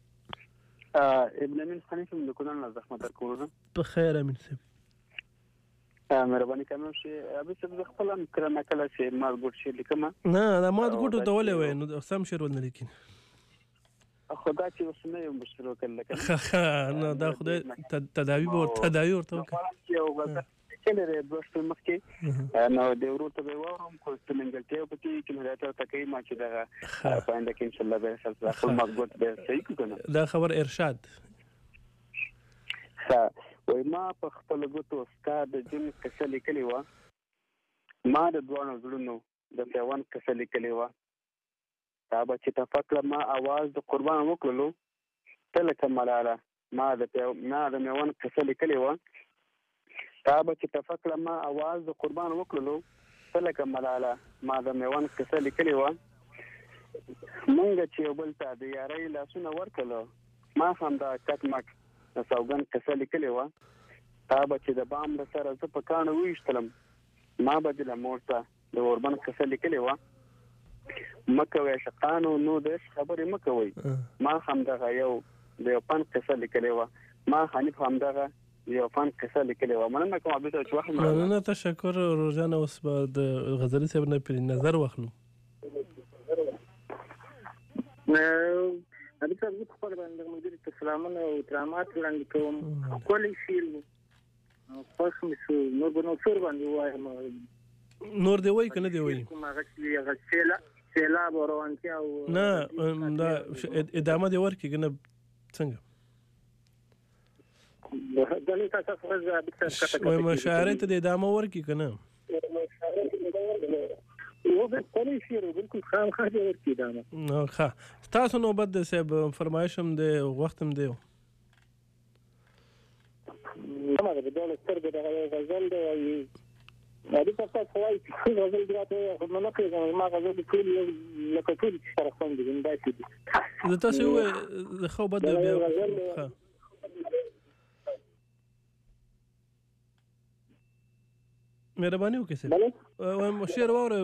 ابن امین خانم د کونان له زحمت کوم په خیر امین صاحب مهرباني کوم چې ابي څه خپل کړه کله چې ما ګوت شي لیکم نه دا ما ګوت ته ولې وای نو سم شعر ونه لیکین خدا چې وسنه یو مشترک کله نه دا خدای تداوی ورته یو کله دوستو مخکې نو د ورته به وروم کو ستنګلته په کې چې راته تکي ما چې دا پاینده کې ان شاء الله به خپل خپل مضبوط به صحیح کنه دا خبر ارشاد وای ما په خپل غوتو استاد جن کسل کلی و ما د دوانو زړونو د پیوان کسل کلی و تا به چې تفکر ما आवाज د قربان وکړلو ته لکه ملاله ما د میوند قصه لیکلې وه تا به چې تفکر ما आवाज د قربان وکړلو ته لکه ملاله ما د میوند قصه لیکلې وه مونږ چې یو بل ته د یارۍ لاسونه ورکړلو ما هم دا کټ مټ د سوګند قصه لیکلې وه تا به چې د بام د سره زه په کاڼو وویشتلم ما به د مور ته د اوربند قصه لیکلې وه مه کوئ عشقانو نو د عشق خبرې مه کوئ ما همدغه یو د یو فن قصه لیکلې وه ما حنیف همدغه یو فن قصه لیکلې وه مننه کوم عبدالله چې وخت مننه تشکر روزانه اوس به د غزلي صاحب نه پرې نظر واخلو ابي صاحب زه خپل باندې مدیر ته سلامونه او احترامات وړاندې کوم ښکلی شعر و خوښ مې شو نور به نو څور باندې ووایم نور دی وایي که نه دی وایي هغه چې هغه سیلاب او روانتیا او نه دا ادامه دی ورکړي که نه څنګه وایم شاعرۍ ته د ادامه ورکړي که نه ښه ستاسو نوبت دی صاحب فرمایش هم دی وخت هم دی هماغه د ډول سترګې دغه یو غزل دی وایي عادي تاسو وایي چې غزل دی راته خو نه پوهېږم زما غزل دي ټول یو لکه ټول چې سره خوند دي داسې دي زه تاسو ووایي د ښه بد دی بیا مهرباني وکړئ صاحب وایم شعر واوره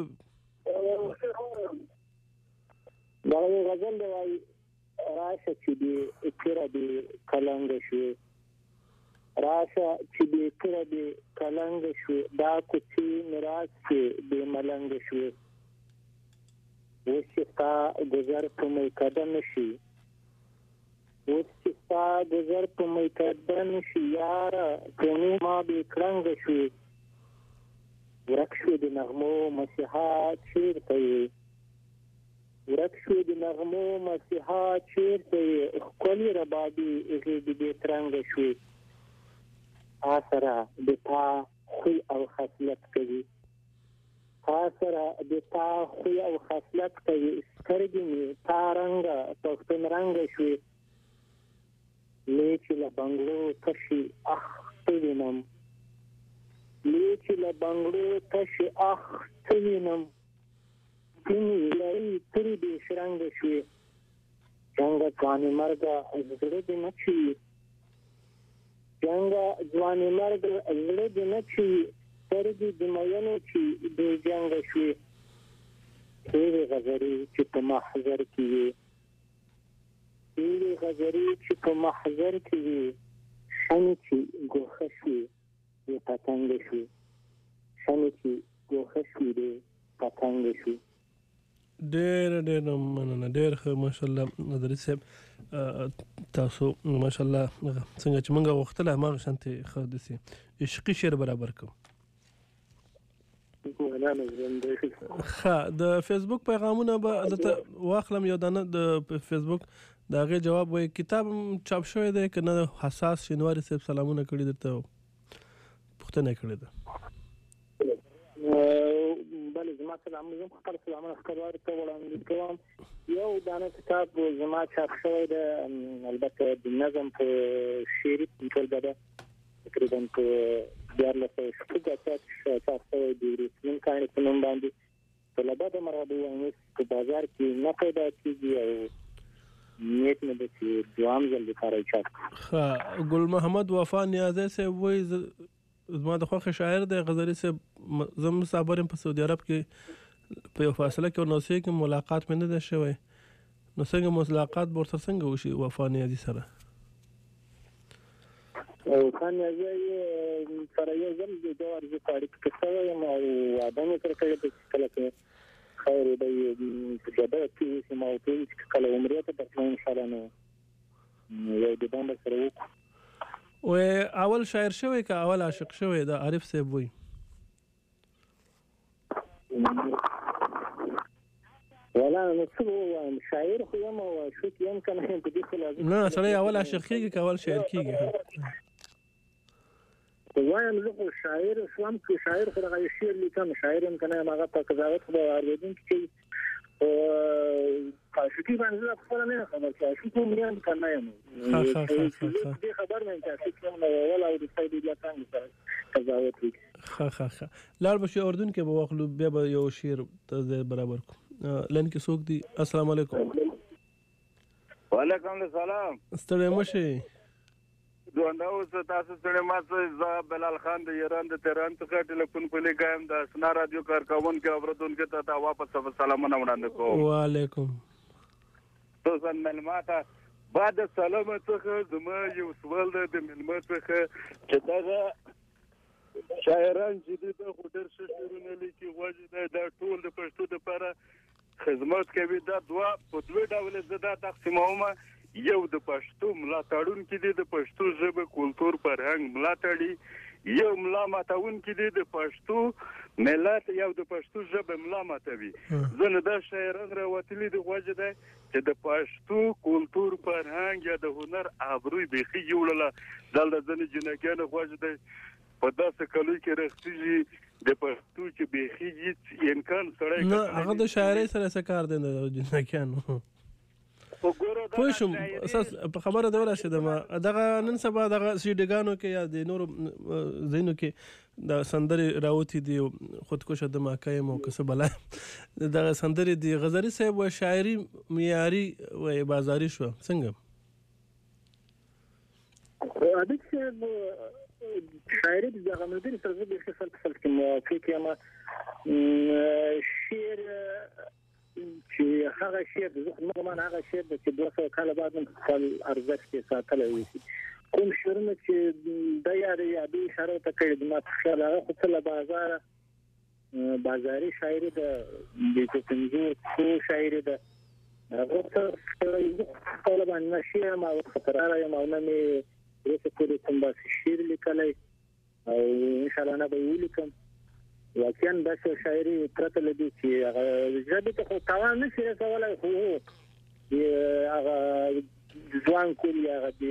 دغه یو غزل دی وایي راشه چې دې کړه دې کلنګه شوې راشه چې دې کړه دې کلنګه شوې دا کوڅې میراث کې بې ملنګه شوې اوس چې ستا ګذر په میکده نه شي اوس چې ستا ګذر په میکده نه شي یاره کنې ما بې کړنګه شوې ورک شو د نغمو مسیحا چیرته یې ورک شو د نغمو مسیحا چیرته یې ښکلې ربابي هغې د بې ترنګه شوې تا سره د تا خوی او خصلت کوي تا سره د تا خوی او خصلت کوي سترګې مې تا رنګه پښتون رنګه شوې لې چې له بنګلو تشي اخ ته وینم لې چې له بنګلو تشي اخ ته وینم سپینې لرې ترې بې شرنګه شوې جنګه ځوانې مرګه زړه دې نه چي جنګه ځوانې مرګه زړه دې نه چي سترګې د مینو چې بې جنګه شوې ډېرې غزرې چې په محضر کې وې ډېرې غزرې چې په محضر کې وې شمې چې ګوښه شوې دې پتنګه شوې شمې چې ګوښه شوې دې پتنګه شوې ډېر مننه ډېر ښه ماشاءالله نظري صاحب تاسو ماشاءالله څنګه چې موږ غوښتل هماغه شانتې ښه داسې عشقي شعر برابر کوو ښه د فیسبوک پیغامونه به دلته واخلم یو دانه د فیسبوک د هغې جواب وایي کتاب چاپ شوی دی که نه حساس شینواري صاحب سلامونه کړي درته پوښتنه یې کړې ده بله زما سلام زه خپل سلامونه خپلوارو ته وړاندې کوم یو دانه کتاب زما چاپ شوی دی البته د نظم په شعري ټولګه ده تقریبا په 1400 چاپ شوی دی رسمین کاڼي په نوم باندې په لبده مرغه وایم په بازار کې نه پیدا کېږي او نیت مې ده چې دوام ځل لپاره چاپ ښه ګل محمد وفا نیازی صاحب وایي زما د خوښې شاعر دی غزلي صاحب زه مسافر یم په سعودي عرب کې په یو فاصله کې ورنه اوسېږم ملاقات مې نه دی شوی نو څنګه ملاقات به ورسره څنګه وشي وفا نیازي سره وفا نیازي سره یو ځل د دوه ارزو په اړیکه کې شوی یم او واده مې سره کړی دی چې کله کې خیر دی په جبهه کې اوسې ما ورته وویل چې کله عمرې ته درتلم انشاءالله نو یو دیدن به سره وکړو اول شاعر شوی که اول عاشق شوی دا عارف صاحب وایي ولا نو څه ووایم شاعر خو یم او عاشق یم که نه یم په دې خو لازم نه سړی اول عاشق کېږي که اول شاعر کېږي وایم زه خو شاعر شوم چې شاعر خو دغه شعر لیکم شاعر یم که نه یم هغه په قضاوت خو به اورېدونکي کوي عاشقي باندې خپل نه خبر چې عاشق کوم نه کنه یم دې خبر نه چې عاشق کوم نه ولا او د سید بیا څنګه سره قضاوت وکړي لار بشي اردن کې به واخلو بیا به یو شیر ته برابر کو لن کې څوک دی السلام علیکم وعلیکم السلام ستړي مشه دواندا اوس تاسو سره ما څه بلال خان د ایران د تهران څخه ټلیفون په لګایم د اسنا رادیو کارکون کې اوردونکو ته واپس سلامونه وړاندې کوم وعلیکم تاسو ملماته بعد سلام څخه زما یو سوال د ملمت څخه چې دا شاعران چې د خودر شعرونه لیکي واجب دا ټول د پښتو لپاره خدمت کوي دا په دوه ډول زده تقسیموم یو د پښتو ملاتړون کې د پښتو ژبه کلچر فرهنګ ملاتړي یو ملا ماتون کې د پښتو ملت یو د پښتو ژبه ملا ماتوي زنه دا شاعران راوتلي د واجب چې د پښتو کلچر فرهنګ یا د هنر ابروي بيخي جوړله دلته ځنه جنګانه واجب په داسې کلو کې رختي د پښتو چې بيخي هیڅ امکان سره نه هغه د شاعرۍ سره څه کار دی نه جنګانو پوه شم اساس په خبره دا ورسېدم دغه نن سبا دغه سیډګانو کې یا د نورو ځینو کې د سندرې راوتی دي خودکشه د ماکایم او کسب بلا دغه سندرې دی غزری صاحب و شاعري معیاري و بازاري شو څنګه شاعري دغه مدیر سره د خپل کې موافق یم شعر چې هغه شعر د زمون هغه شعر چې 200 کال بعد خپل ارزښت ساتلی وي کوم شعرونه چې د یادې اشاره ته کوي د مخاله هغه څه بازار بازاري شاعري د څنګه خو شاعري د هغه څه باندې نشي ما خطر یم او نه مې څه کوم بس شعر لیکلی او ان شاء الله نه به ولیکم واقعا دا شاعري پرته لدی چې هغه ژبه ته خو توان نشي رسولای خو هغه ځوان کولی هغه د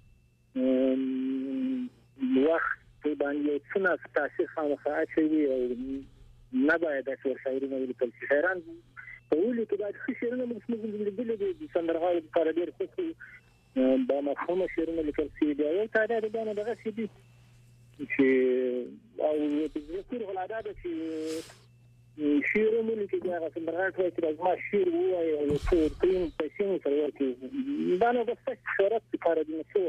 وخت باندې څنګه تاسو خامخا اچوي او نه باید دا شاعري نه ولیکل شي شاعران په ولي کې باید شعرونه موږ د سندرغاړو لپاره ډېر خو دا مفهوم شعرونه لیکل شي دی او تعداد باندې دغه شي دي چې او د ذکر غلاده چې شعرونه لیکي هغه سندرغاړي چې ما شعر وایي او څو تین پېښې سره ورته دا نو د شهرت لپاره دی نو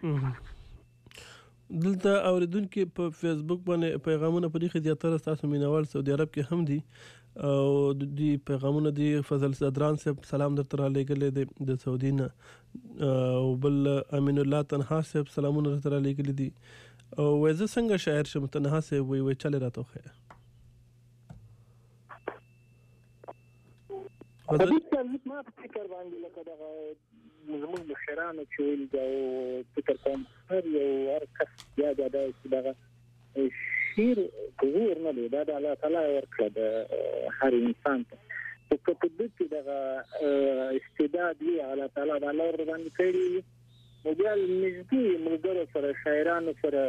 دلته اوریدونکو په فیسبوک باندې پیغامونه په دې زیاتره تاسو مینوال سعودي عرب کې هم دي او د پیغامونه دي فضل صدران صاحب سلام درته را لګلې د سعودي نه او بل امین الله تنها صاحب سلامونه درته را لګلې دي او وایي څنګه شاعر شم تنها صاحب وایي چل راته خو ما فکر باندې لکه دا زموږ مشرانو چې ویل دا فکر کوم هر یو هر کس یا دا چې دا شعر ظهور نه دی دا د الله تعالی ورکړه د هر انسان ته او که په دې کې دا استعداد وي الله تعالی دا لور باندې کړی نو بیا نږدې ملګرو سره شاعرانو سره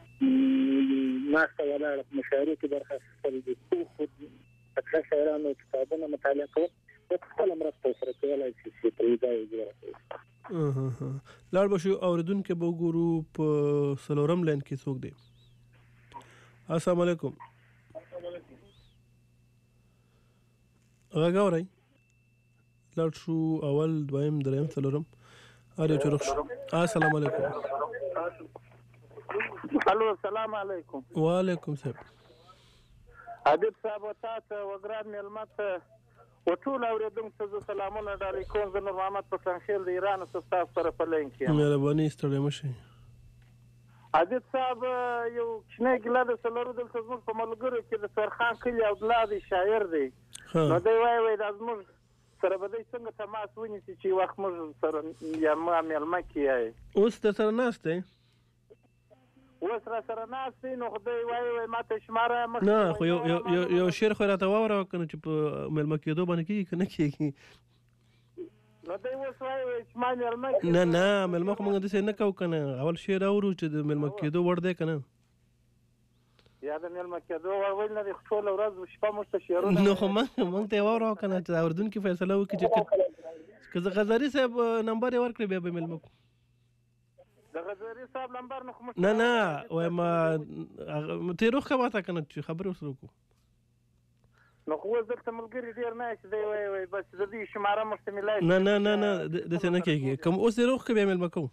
ناسته ولاړه مشاعرې کې برخه اخیستل دي خو اکثر شاعرانو کتابونه مطالعه کوي خپل مرسته سره کولای شي چې پریږدي وګورئ لاړ بشو اوریدونکو به ګورو په سلورم لاین کې څوک دی السلام علیکم راغورای لاړ شو اول دویم دریم سلورم اړ چرخ السلام علیکم الو السلام علیکم وعلیکم السلام حبیب صاحب تاسو وګرام ملمت وټول اوریدونکو ته سلامونه ډالې کوم زه نور محمد پسنخیل د ایران څخه سره په لین کې مهرباني ستړي مشه حبیب صاحب یو کښنه ګلا د سلورو د زموږ په ملګرو کې د سرخان کلی او بلادي شاعر دی نو دی وای د زموږ سره به څنګه تماس ونیسي چې وخت موږ سره یا ما ملما کیای اوس ته سره ناشته وسره سره ناشته نو خدای وای ماته شماره مخ نه خو یو شعر خو راته وره کنه چې په ملما کېدو باندې کیږي کنه کیږي نو دی وسوای چې ما ملما نه ملما خو موږ د څه نه کو کنه اول شعر اورو چې د ملما کېدو ور دی کنه یا د میلمه کېدو ویل نه دي ټوله ورځ شپه موږ ته شعرونه نو خو موږ ته واورو کنه چې اردوونکي فیصله وکړي چې که غزاري صاحب نمبر یې ورکړي بیا به میلمه کو د غزاري صاحب نمبر نو خو نه وایم تیروخ کا ماته کنه چې خبر وسرو کو نو خو زه ملګری ډیر نه چې دی وای بس د دې شماره مستملای نه د څه نه کېږي کوم اوس تیروخ کې به میلمه کو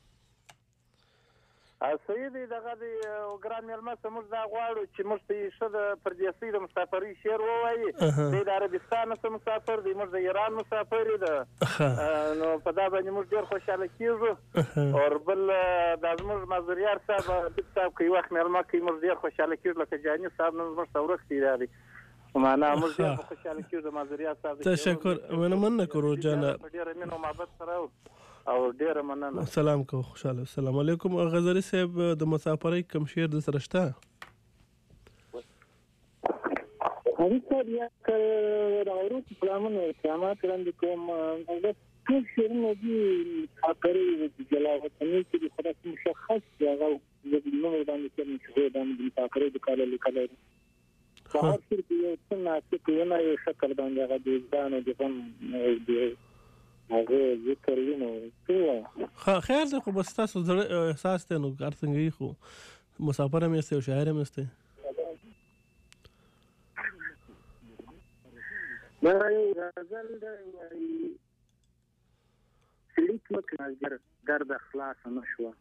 سیدی دغه د ګران میلمه سموږ دا غواړو چې موږ ته یې ښه د پردیسۍ د مسافرۍ شعر ووایي دی د عربستان څخه مسافر دی موږ د ایران مسافر دی نو په دا باندې موږ ډېر خوشحاله کېږو او بل دا زموږ مازریار صاحب دک صاحب کوي وخت میلمه کوي موږ ډېر خوشحاله کېږو لکه جاني صاحب نن زموږ ته ورښتي دی معنا موږ ډېر خوشحاله کېږو د مازریار صاحب تشکر مننه کوو جانا ډېر مینه او محبت سره او ډیر مننه سلام کو خوشاله السلام علیکم غزری صاحب د مسافرۍ کم شعر د سره شته هغه بیا راوړو چې پلانونه اقدامات وړاندې کوم د ټول شعرونه دي خبرې د جلاوطنۍ چې د خلاص مشخص دی هغه د نوم باندې چې د مسافرۍ د کال لیکل په هر شعر کې یو څه ناسې یو شکل باندې هغه د ځان او د غم دی هغه ذکر وینو څه خیر ده خو بس تاسو احساس ته نو کار څنګه خو مسافر هم یسته او شاعر هم یسته دا یو غزل ده وایي لیک مکه درد خلاص نشوه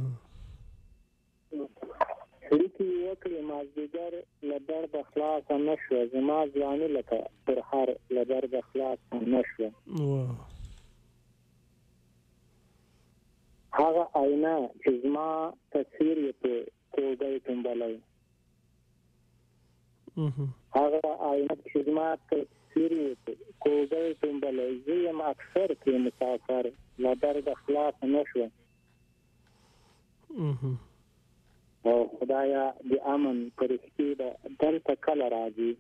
لیکي وکړې مازدیګر له درده خلاص نشوه زما ځواني لکه پرهر له درده خلاص نشوه هغه آینه چې زما تصویر یې په توګه تنبلوي هغه آینه چې زما تصویر یې په توګه تنبلوي زه یم اکثر کې مسافر له درده خلاص نشوه او خدایا د امن پرښتې به دلته کله راځي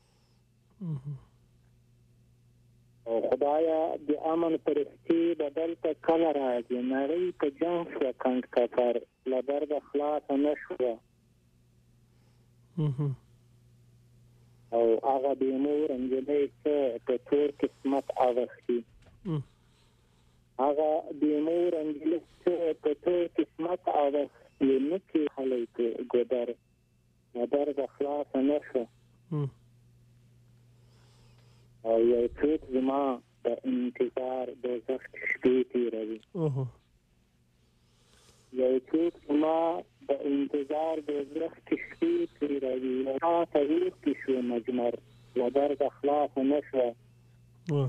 او خدایا د امن پرښتې به دلته کله راځي نړۍ په جنګ شوه کنډ کپر له درده خلاصه نه شوه او هغه بې مور نجلۍ څه په تور قسمت اوښتي هغه بې مور نجلۍ څه په تور قسمت اوښتي نه کېدلی په ګودر له درده خلاصه نه شوه او یو څوک زما د انتظار دوزخ شپې تېروي یو څوک زما د انتظار دوزخ شپې تېروي ما ته ویښتې شو مجمر له درده خلاصه نه شوه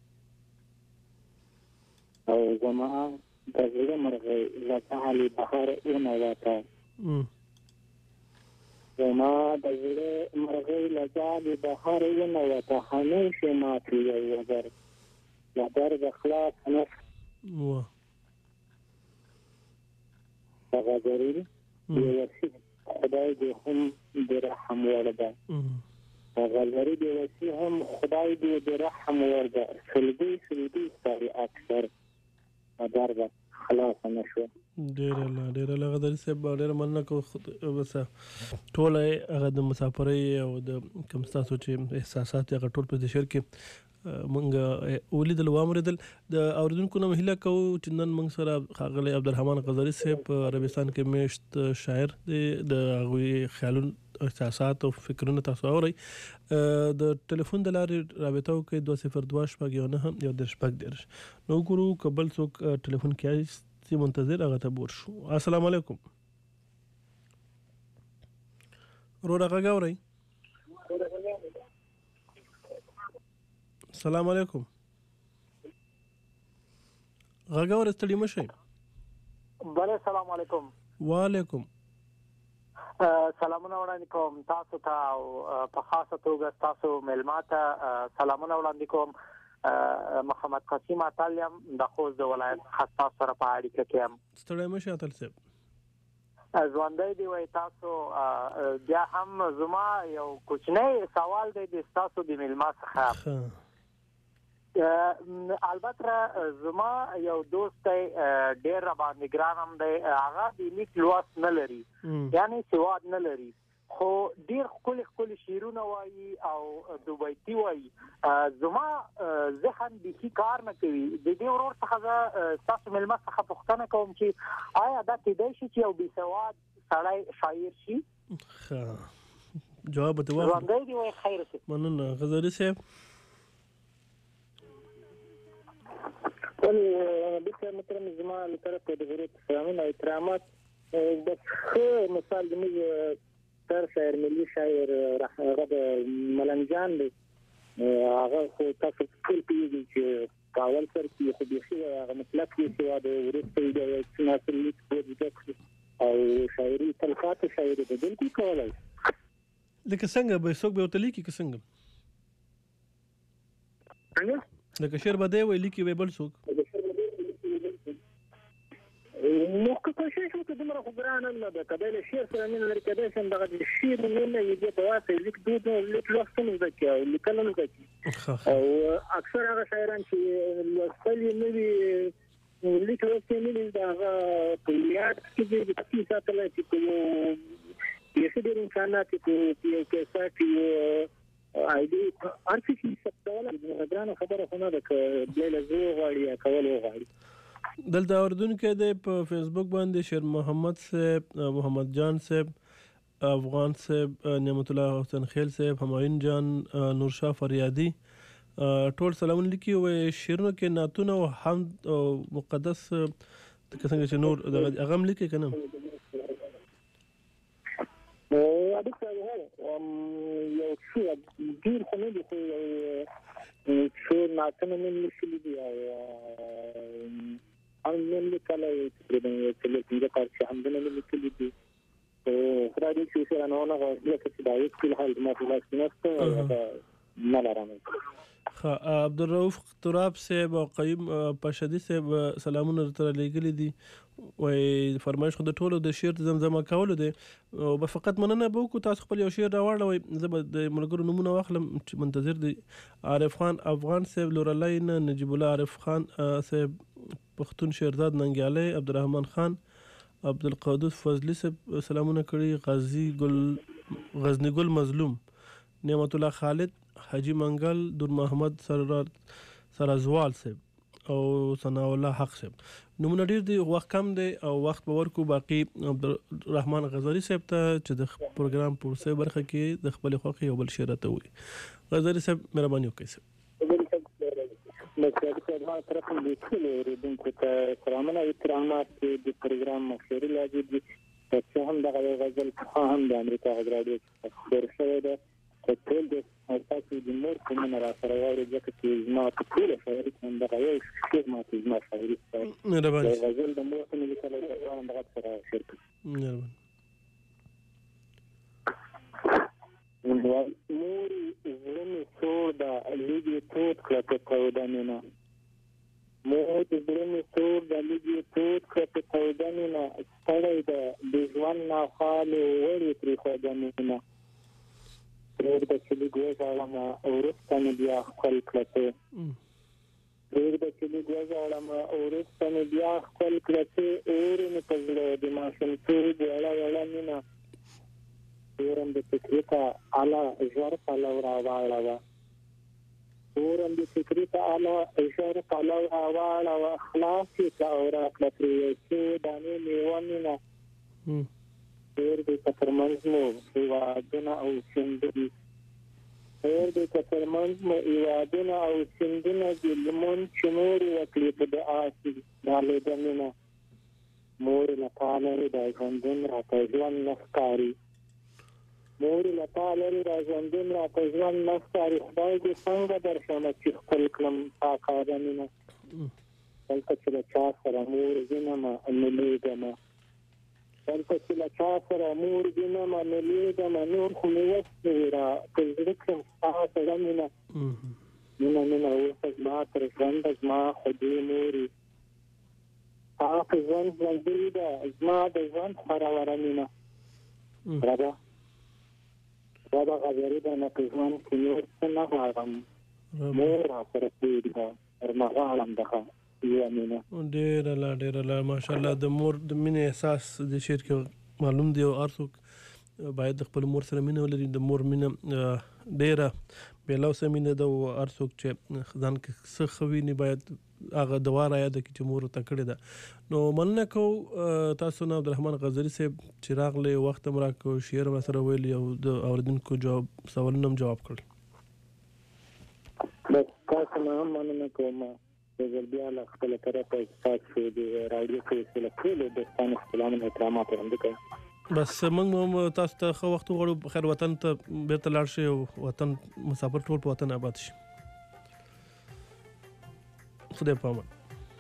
او زما د زړه مرغۍ له ځالې بهر ونوته زما د زړه مرغۍ له ځالې بهر ونوته همیشه ماتې یو وزر له درده خلاص نه شوه هغه ضروري بېوسي خدای دې هم د رحم وړ ده هغه ضروري بېوسي هم خدای دې د رحم وړ ده سلګۍ ستاري اکثر له درده خلاصه نه شوه ډېر غزری صاحب ډېر مننه کوم بس ټول هغه د مسافرۍ او د کوم تاسو چې احساسات هغه ټول په شعر کې مونږ ولیدل وامریدل د اوریدونکو نه هیله کوو چې نن موږ سره ښاغلی عبدالرحمن غزری صاحب په عربستان کې میشت شاعر دی د هغوی خیالونه احساسات او فکرونه تاسو اورئ د ټلیفون د لارې رابطه وکړئ 202 شپږ یو نهه یو دېرش شپږ دېرش نو وګورو که بل څوک ټلیفون کې منتظر هغه ته بور شو السلام علیکم ورور هغه اورئ السلام علیکم غاګور ستړي مشه بله سلام علیکم وعلیکم سلامونه وړاندې کوم تاسو ته او په خاصه توګه تاسو میلمه ته سلامونه وړاندې کوم محمد قاسم اتل یم د خوست د ولایت خاصه سره په اړیکه کې یم ستړي مشه اتل صاحب ژوندی دی وای تاسو بیا هم زما یو کوچنی سوال دی د تاسو د میلمه څخه البته زما یو دوست ډیر باندې ګران هم دی هغه د لیک لوست نه لري یعنی سواد نه لري خو ډیر ښکلي شعرونه وایي او دوبیتي وایي. زما ذهن بيخي کار نه کوي. د دې ورور څخه تاسو ملمه څخه پوښتنه کوم چې آیا دا کېدای شي چې یو بې سواد سړی شاعر شي؟ جواب ته واخلئ. ژوندی دی وایي خیر شي. مننه غزالي صاحب. بسیار محترم زما له طرفه د غروب سلامونه او احترامات. بس ښه مثال زموږ ستر شاعر ملي شاعر هغه د ملنګ جان دی. هغه خو تاسو ټول پوهېږئ چې په اول سر کې خو بیخي هغه مطلق دی چې د وروسته د ناصر لیک زده کړي او شاعري تلفاتو شاعري د بالکل کولی لکه څنګه به څوک به ورته لیکي که څنګه لکه شعر به دی وایي لیکي به بل څوک نو که کوشش وکړو دومره خو ګرانه نه ده. که دی له شعر سره مینه لري کیدای شي همدغه د شعر مینه یې دې ته واچوي. لیک دود لیک لوست هم زده کړي او لیکل هم زده کړي. او اکثر هغه شاعران چې لوستل یې نه وي لیک لوست یې نه وي د هغه په یاد کې دې کیسې ساتلی چې په یو بیخي ډېر امکانات یې په یو کیسه کې ایډي هر څه چې ثبتولی ګرانه خبره خو نه ده که بیا له زه وغواړي یا کول وغواړي. دلته اوریدونکي دی په فیسبوک باندې شیر محمد صاحب، محمد جان صاحب، افغان صاحب، نعمت الله حسین خیل صاحب، همایون جان، نورشاه فریادي ټول سلامونه لیکي. وایي شعرونو کې نعتونه او حمد او مقدس که څنګه چې نور هغه هم لیکي که نه؟ یو څه ډېر خو نه دي خو څو نعتونه مې لیکلي دي او هم مې لیکلی تقریبا یو څلور پنځه کال چې همدونه مې لیکلي دي. خدای دې چې اوس رانه ونه غواړي چې دا هېڅ فی الحال زما په لاس کې نشته نه لرم. عبدالرؤف تراب صاحب او قیوم پاشدي صاحب سلامونه درته لیږلي دي. وایي فرمایش خو د ټولو د شعر زمزمه کولو دی او به فقط مننه به وکړو تاسو خپل یو شعر راواړوئ. زه به د ملګرو نومونه واخلم چې منتظر دي. عارف خان افغان صاحب، لورلی نه، نجیب الله عارف خان صاحب پښتون شعرزاد ننګیالی، عبدالرحمن خان، عبدالقدوس فضلي صاحب سلامونه کړي، غزنی ګل مظلوم، نعمت الله خالد، حاجی منګل، دور محمد سرازوال صاحب او ثناء الله حق صاحب. نومونه ډیر دي، وخت کم دی او وخت به ورکو. باقي عبدالرحمن غزالي صاحب ته چې د پروګرام په وروستۍ برخه کې د خپلې خوښې یو بل شعر راته ووایي. غزالي صاحب مهرباني وکړئ صاحب. ما طرف هم لیکلي اورېدونکو ته سلامونه او احترامات د پروګرام مخکې لاجب دي. چې هم دغه یو غزل هم د امریکا غږ راډیو څخه خپور شوی دی. ټول د تاسو د مور په مینه راسره واورئ ځکه چې زما په ټوله شاعري کې همدغه یو شعر ماته زما شاعري مهرباني غزل د مور په مینه لیکلی دی او همدغه سره شعر کوي. مورې زړه مې سوړ ده لږ یې تود کړه په توده مینه. مور د زړه مې سوړ ده لږ یې تود کړه په توده مینه. ستړی ده د ژوند ناخوالې وړې پرېښوده مینه. پرېږده چې لږ وژاړمه وروسته مې بیا ښکل کړه ته. پرېږده چې لږ وژاړمه وروسته مې بیا ښکل کړه ته. اورې مې په زړه د ماشومتوب وړه وړه مینه. اورم د فکري ته اعلی ژور پلو راواړوه. اورم د فکري ته اعلی ژور پلو راواړوه. خلاص یې کړه او راکړه پرې یو څو دانې میوه مینه. خیر دی که ترمنځ مو هېوادونه او سیندونه. خیر دی که ترمنځ مو هېوادونه او سیندونه دي. لمونځ چې مورې وکړې په دعا کې ډالېده مینه. مورې له تا لرې دا ژوندون راته ژوند نه ښکاري. مورې له تا لرې دا ژوندون راته ژوند نه ښکاري. خدای دې څنګه درشمه چې ښکل کړم تا کاره مینه. دلته چې له چا سره مور وینمه نه لېږمه. دلته چې له چا سره مور وینمه نه لېږمه. نور خو مې وس نه وي را په زړه کړم ستا سره مینه. مینه مینه اوسه زما تر ژونده زما خو دې مورې. ستا په ژوند ژوندۍ ده زما د ژوند خوروره مینه. ربه ربه غزري ده نه په ژوند کې نور څه نه غواړم. مور راسره پرېږده ورنه غواړم دغه یوه مینه. ډېره لا ماشاءالله د مور د مینې احساس د شعر کې معلوم دی او هر څوک باید د خپل مور سره مینه ولري. د مور مینه ډیره بېلوسه مینه ده او هر څوک چې ځان کې څه ښه ویني باید هغه دوا رایاده کړي چې مور ورته کړې ده. نو مننه کوو تاسو نه عبدالرحمن غزري صاحب چې راغلی، وخت هم راکړو، شعر هم سره ویلي او د اورېدونکو سوالونه هم جواب کړل. بس تاسو نه هم مننه کوم چې بیا له خپله طرفه تاسو د راډیو په وسیله ټولو دوستانو سلام او احترامات وړاندې کوم. بس موږ هم تاسو ته ښه وخت وغواړو، خیر وطن ته بېرته لاړ شئ او وطن مسافر ټول په وطن آباد شي. خدای په امان.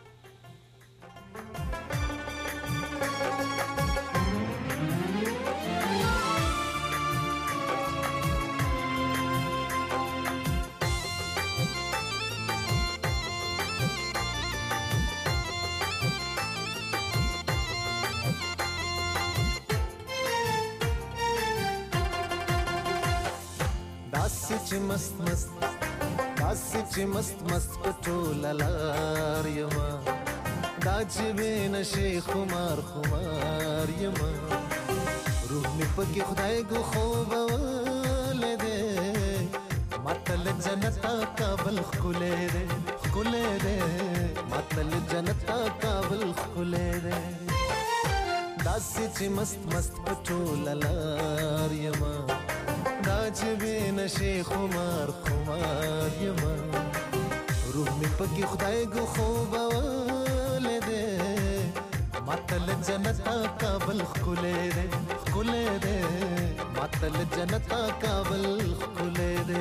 داسې چې مست مست پټوله لار یما، دا چې بې نشې خمار خمار یما، روح مې پکې خدای ګو خوبولی دی، ماته له جنته کابل ښکلی دی ښکلی دی، ماته له جنته کابل ښکلی دی، داسې چې مست مست پټوله لار یما، دا چې بې نشې خمار خمار یما، روح مې پکې خدای ګو خوبولی دی، ماته له جنته کابل ښکلی دی ښکلی دی، ماته له جنته کابل ښکلی دی.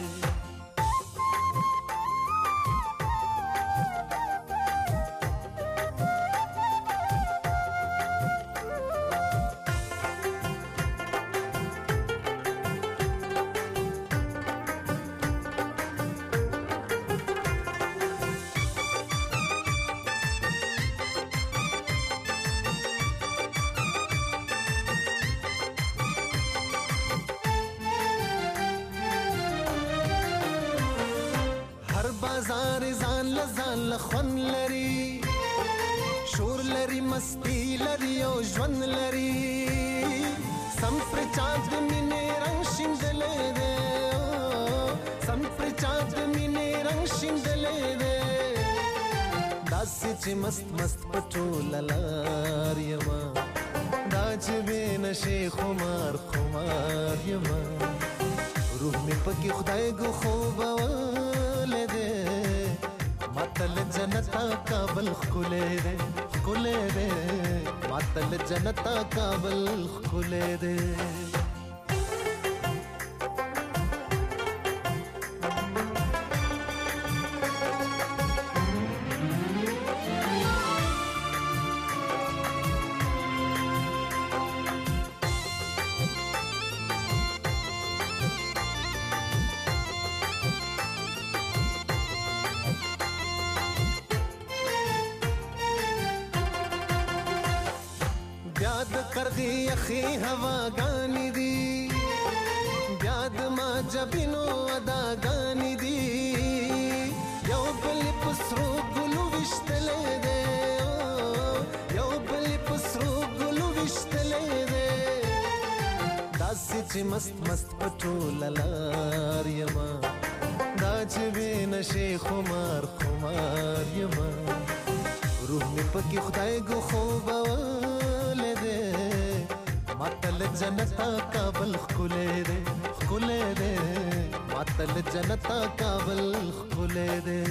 بازار ځان له خوند لري، شور لري مستی لري او ژوند لري، سم پر چا د مینې رنګ شیندلی دی، سم پر چا د مینې رنګ شیندلی دی، داسې چې مست مست په ټوله لار یما، دا چې بې نشې خمار خمار یما، روح مې پکې خدای ګو خوبولی دی، ماته له جنته کابل ښکلی دی ښکلی دی، ماته له جنته کابل ښکلی دی. بیا د قرغې یخې هواګانې دي، بیا د ما جبینو اداګانې دي، یو بل په سرو ګلو ویشتلی دی، یو بل په سرو ګلو ویشتلی دی، داسې چې مست مست په ټوله لار یما، دا چې بې نشې خمار خمار یما، روح مې پکې خدای ګو خوبولی دی، ماته له جنته کابل ښکلی دی ښکلی دی، ماته له جنته کابل ښکلی دی.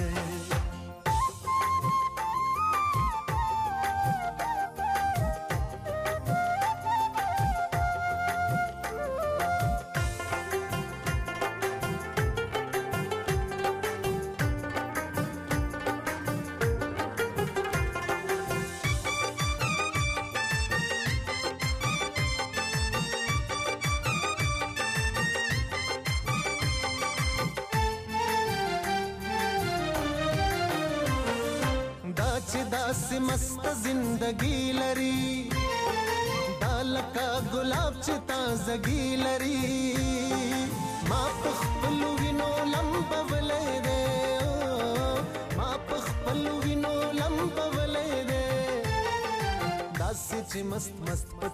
داسې مست زندگی لري، دا لکه ګلاب چې تازگی لري، ما په خپلو وینو لمبولی دی، ما په خپلو وینو لمبولی دی، داسې چې مست مست په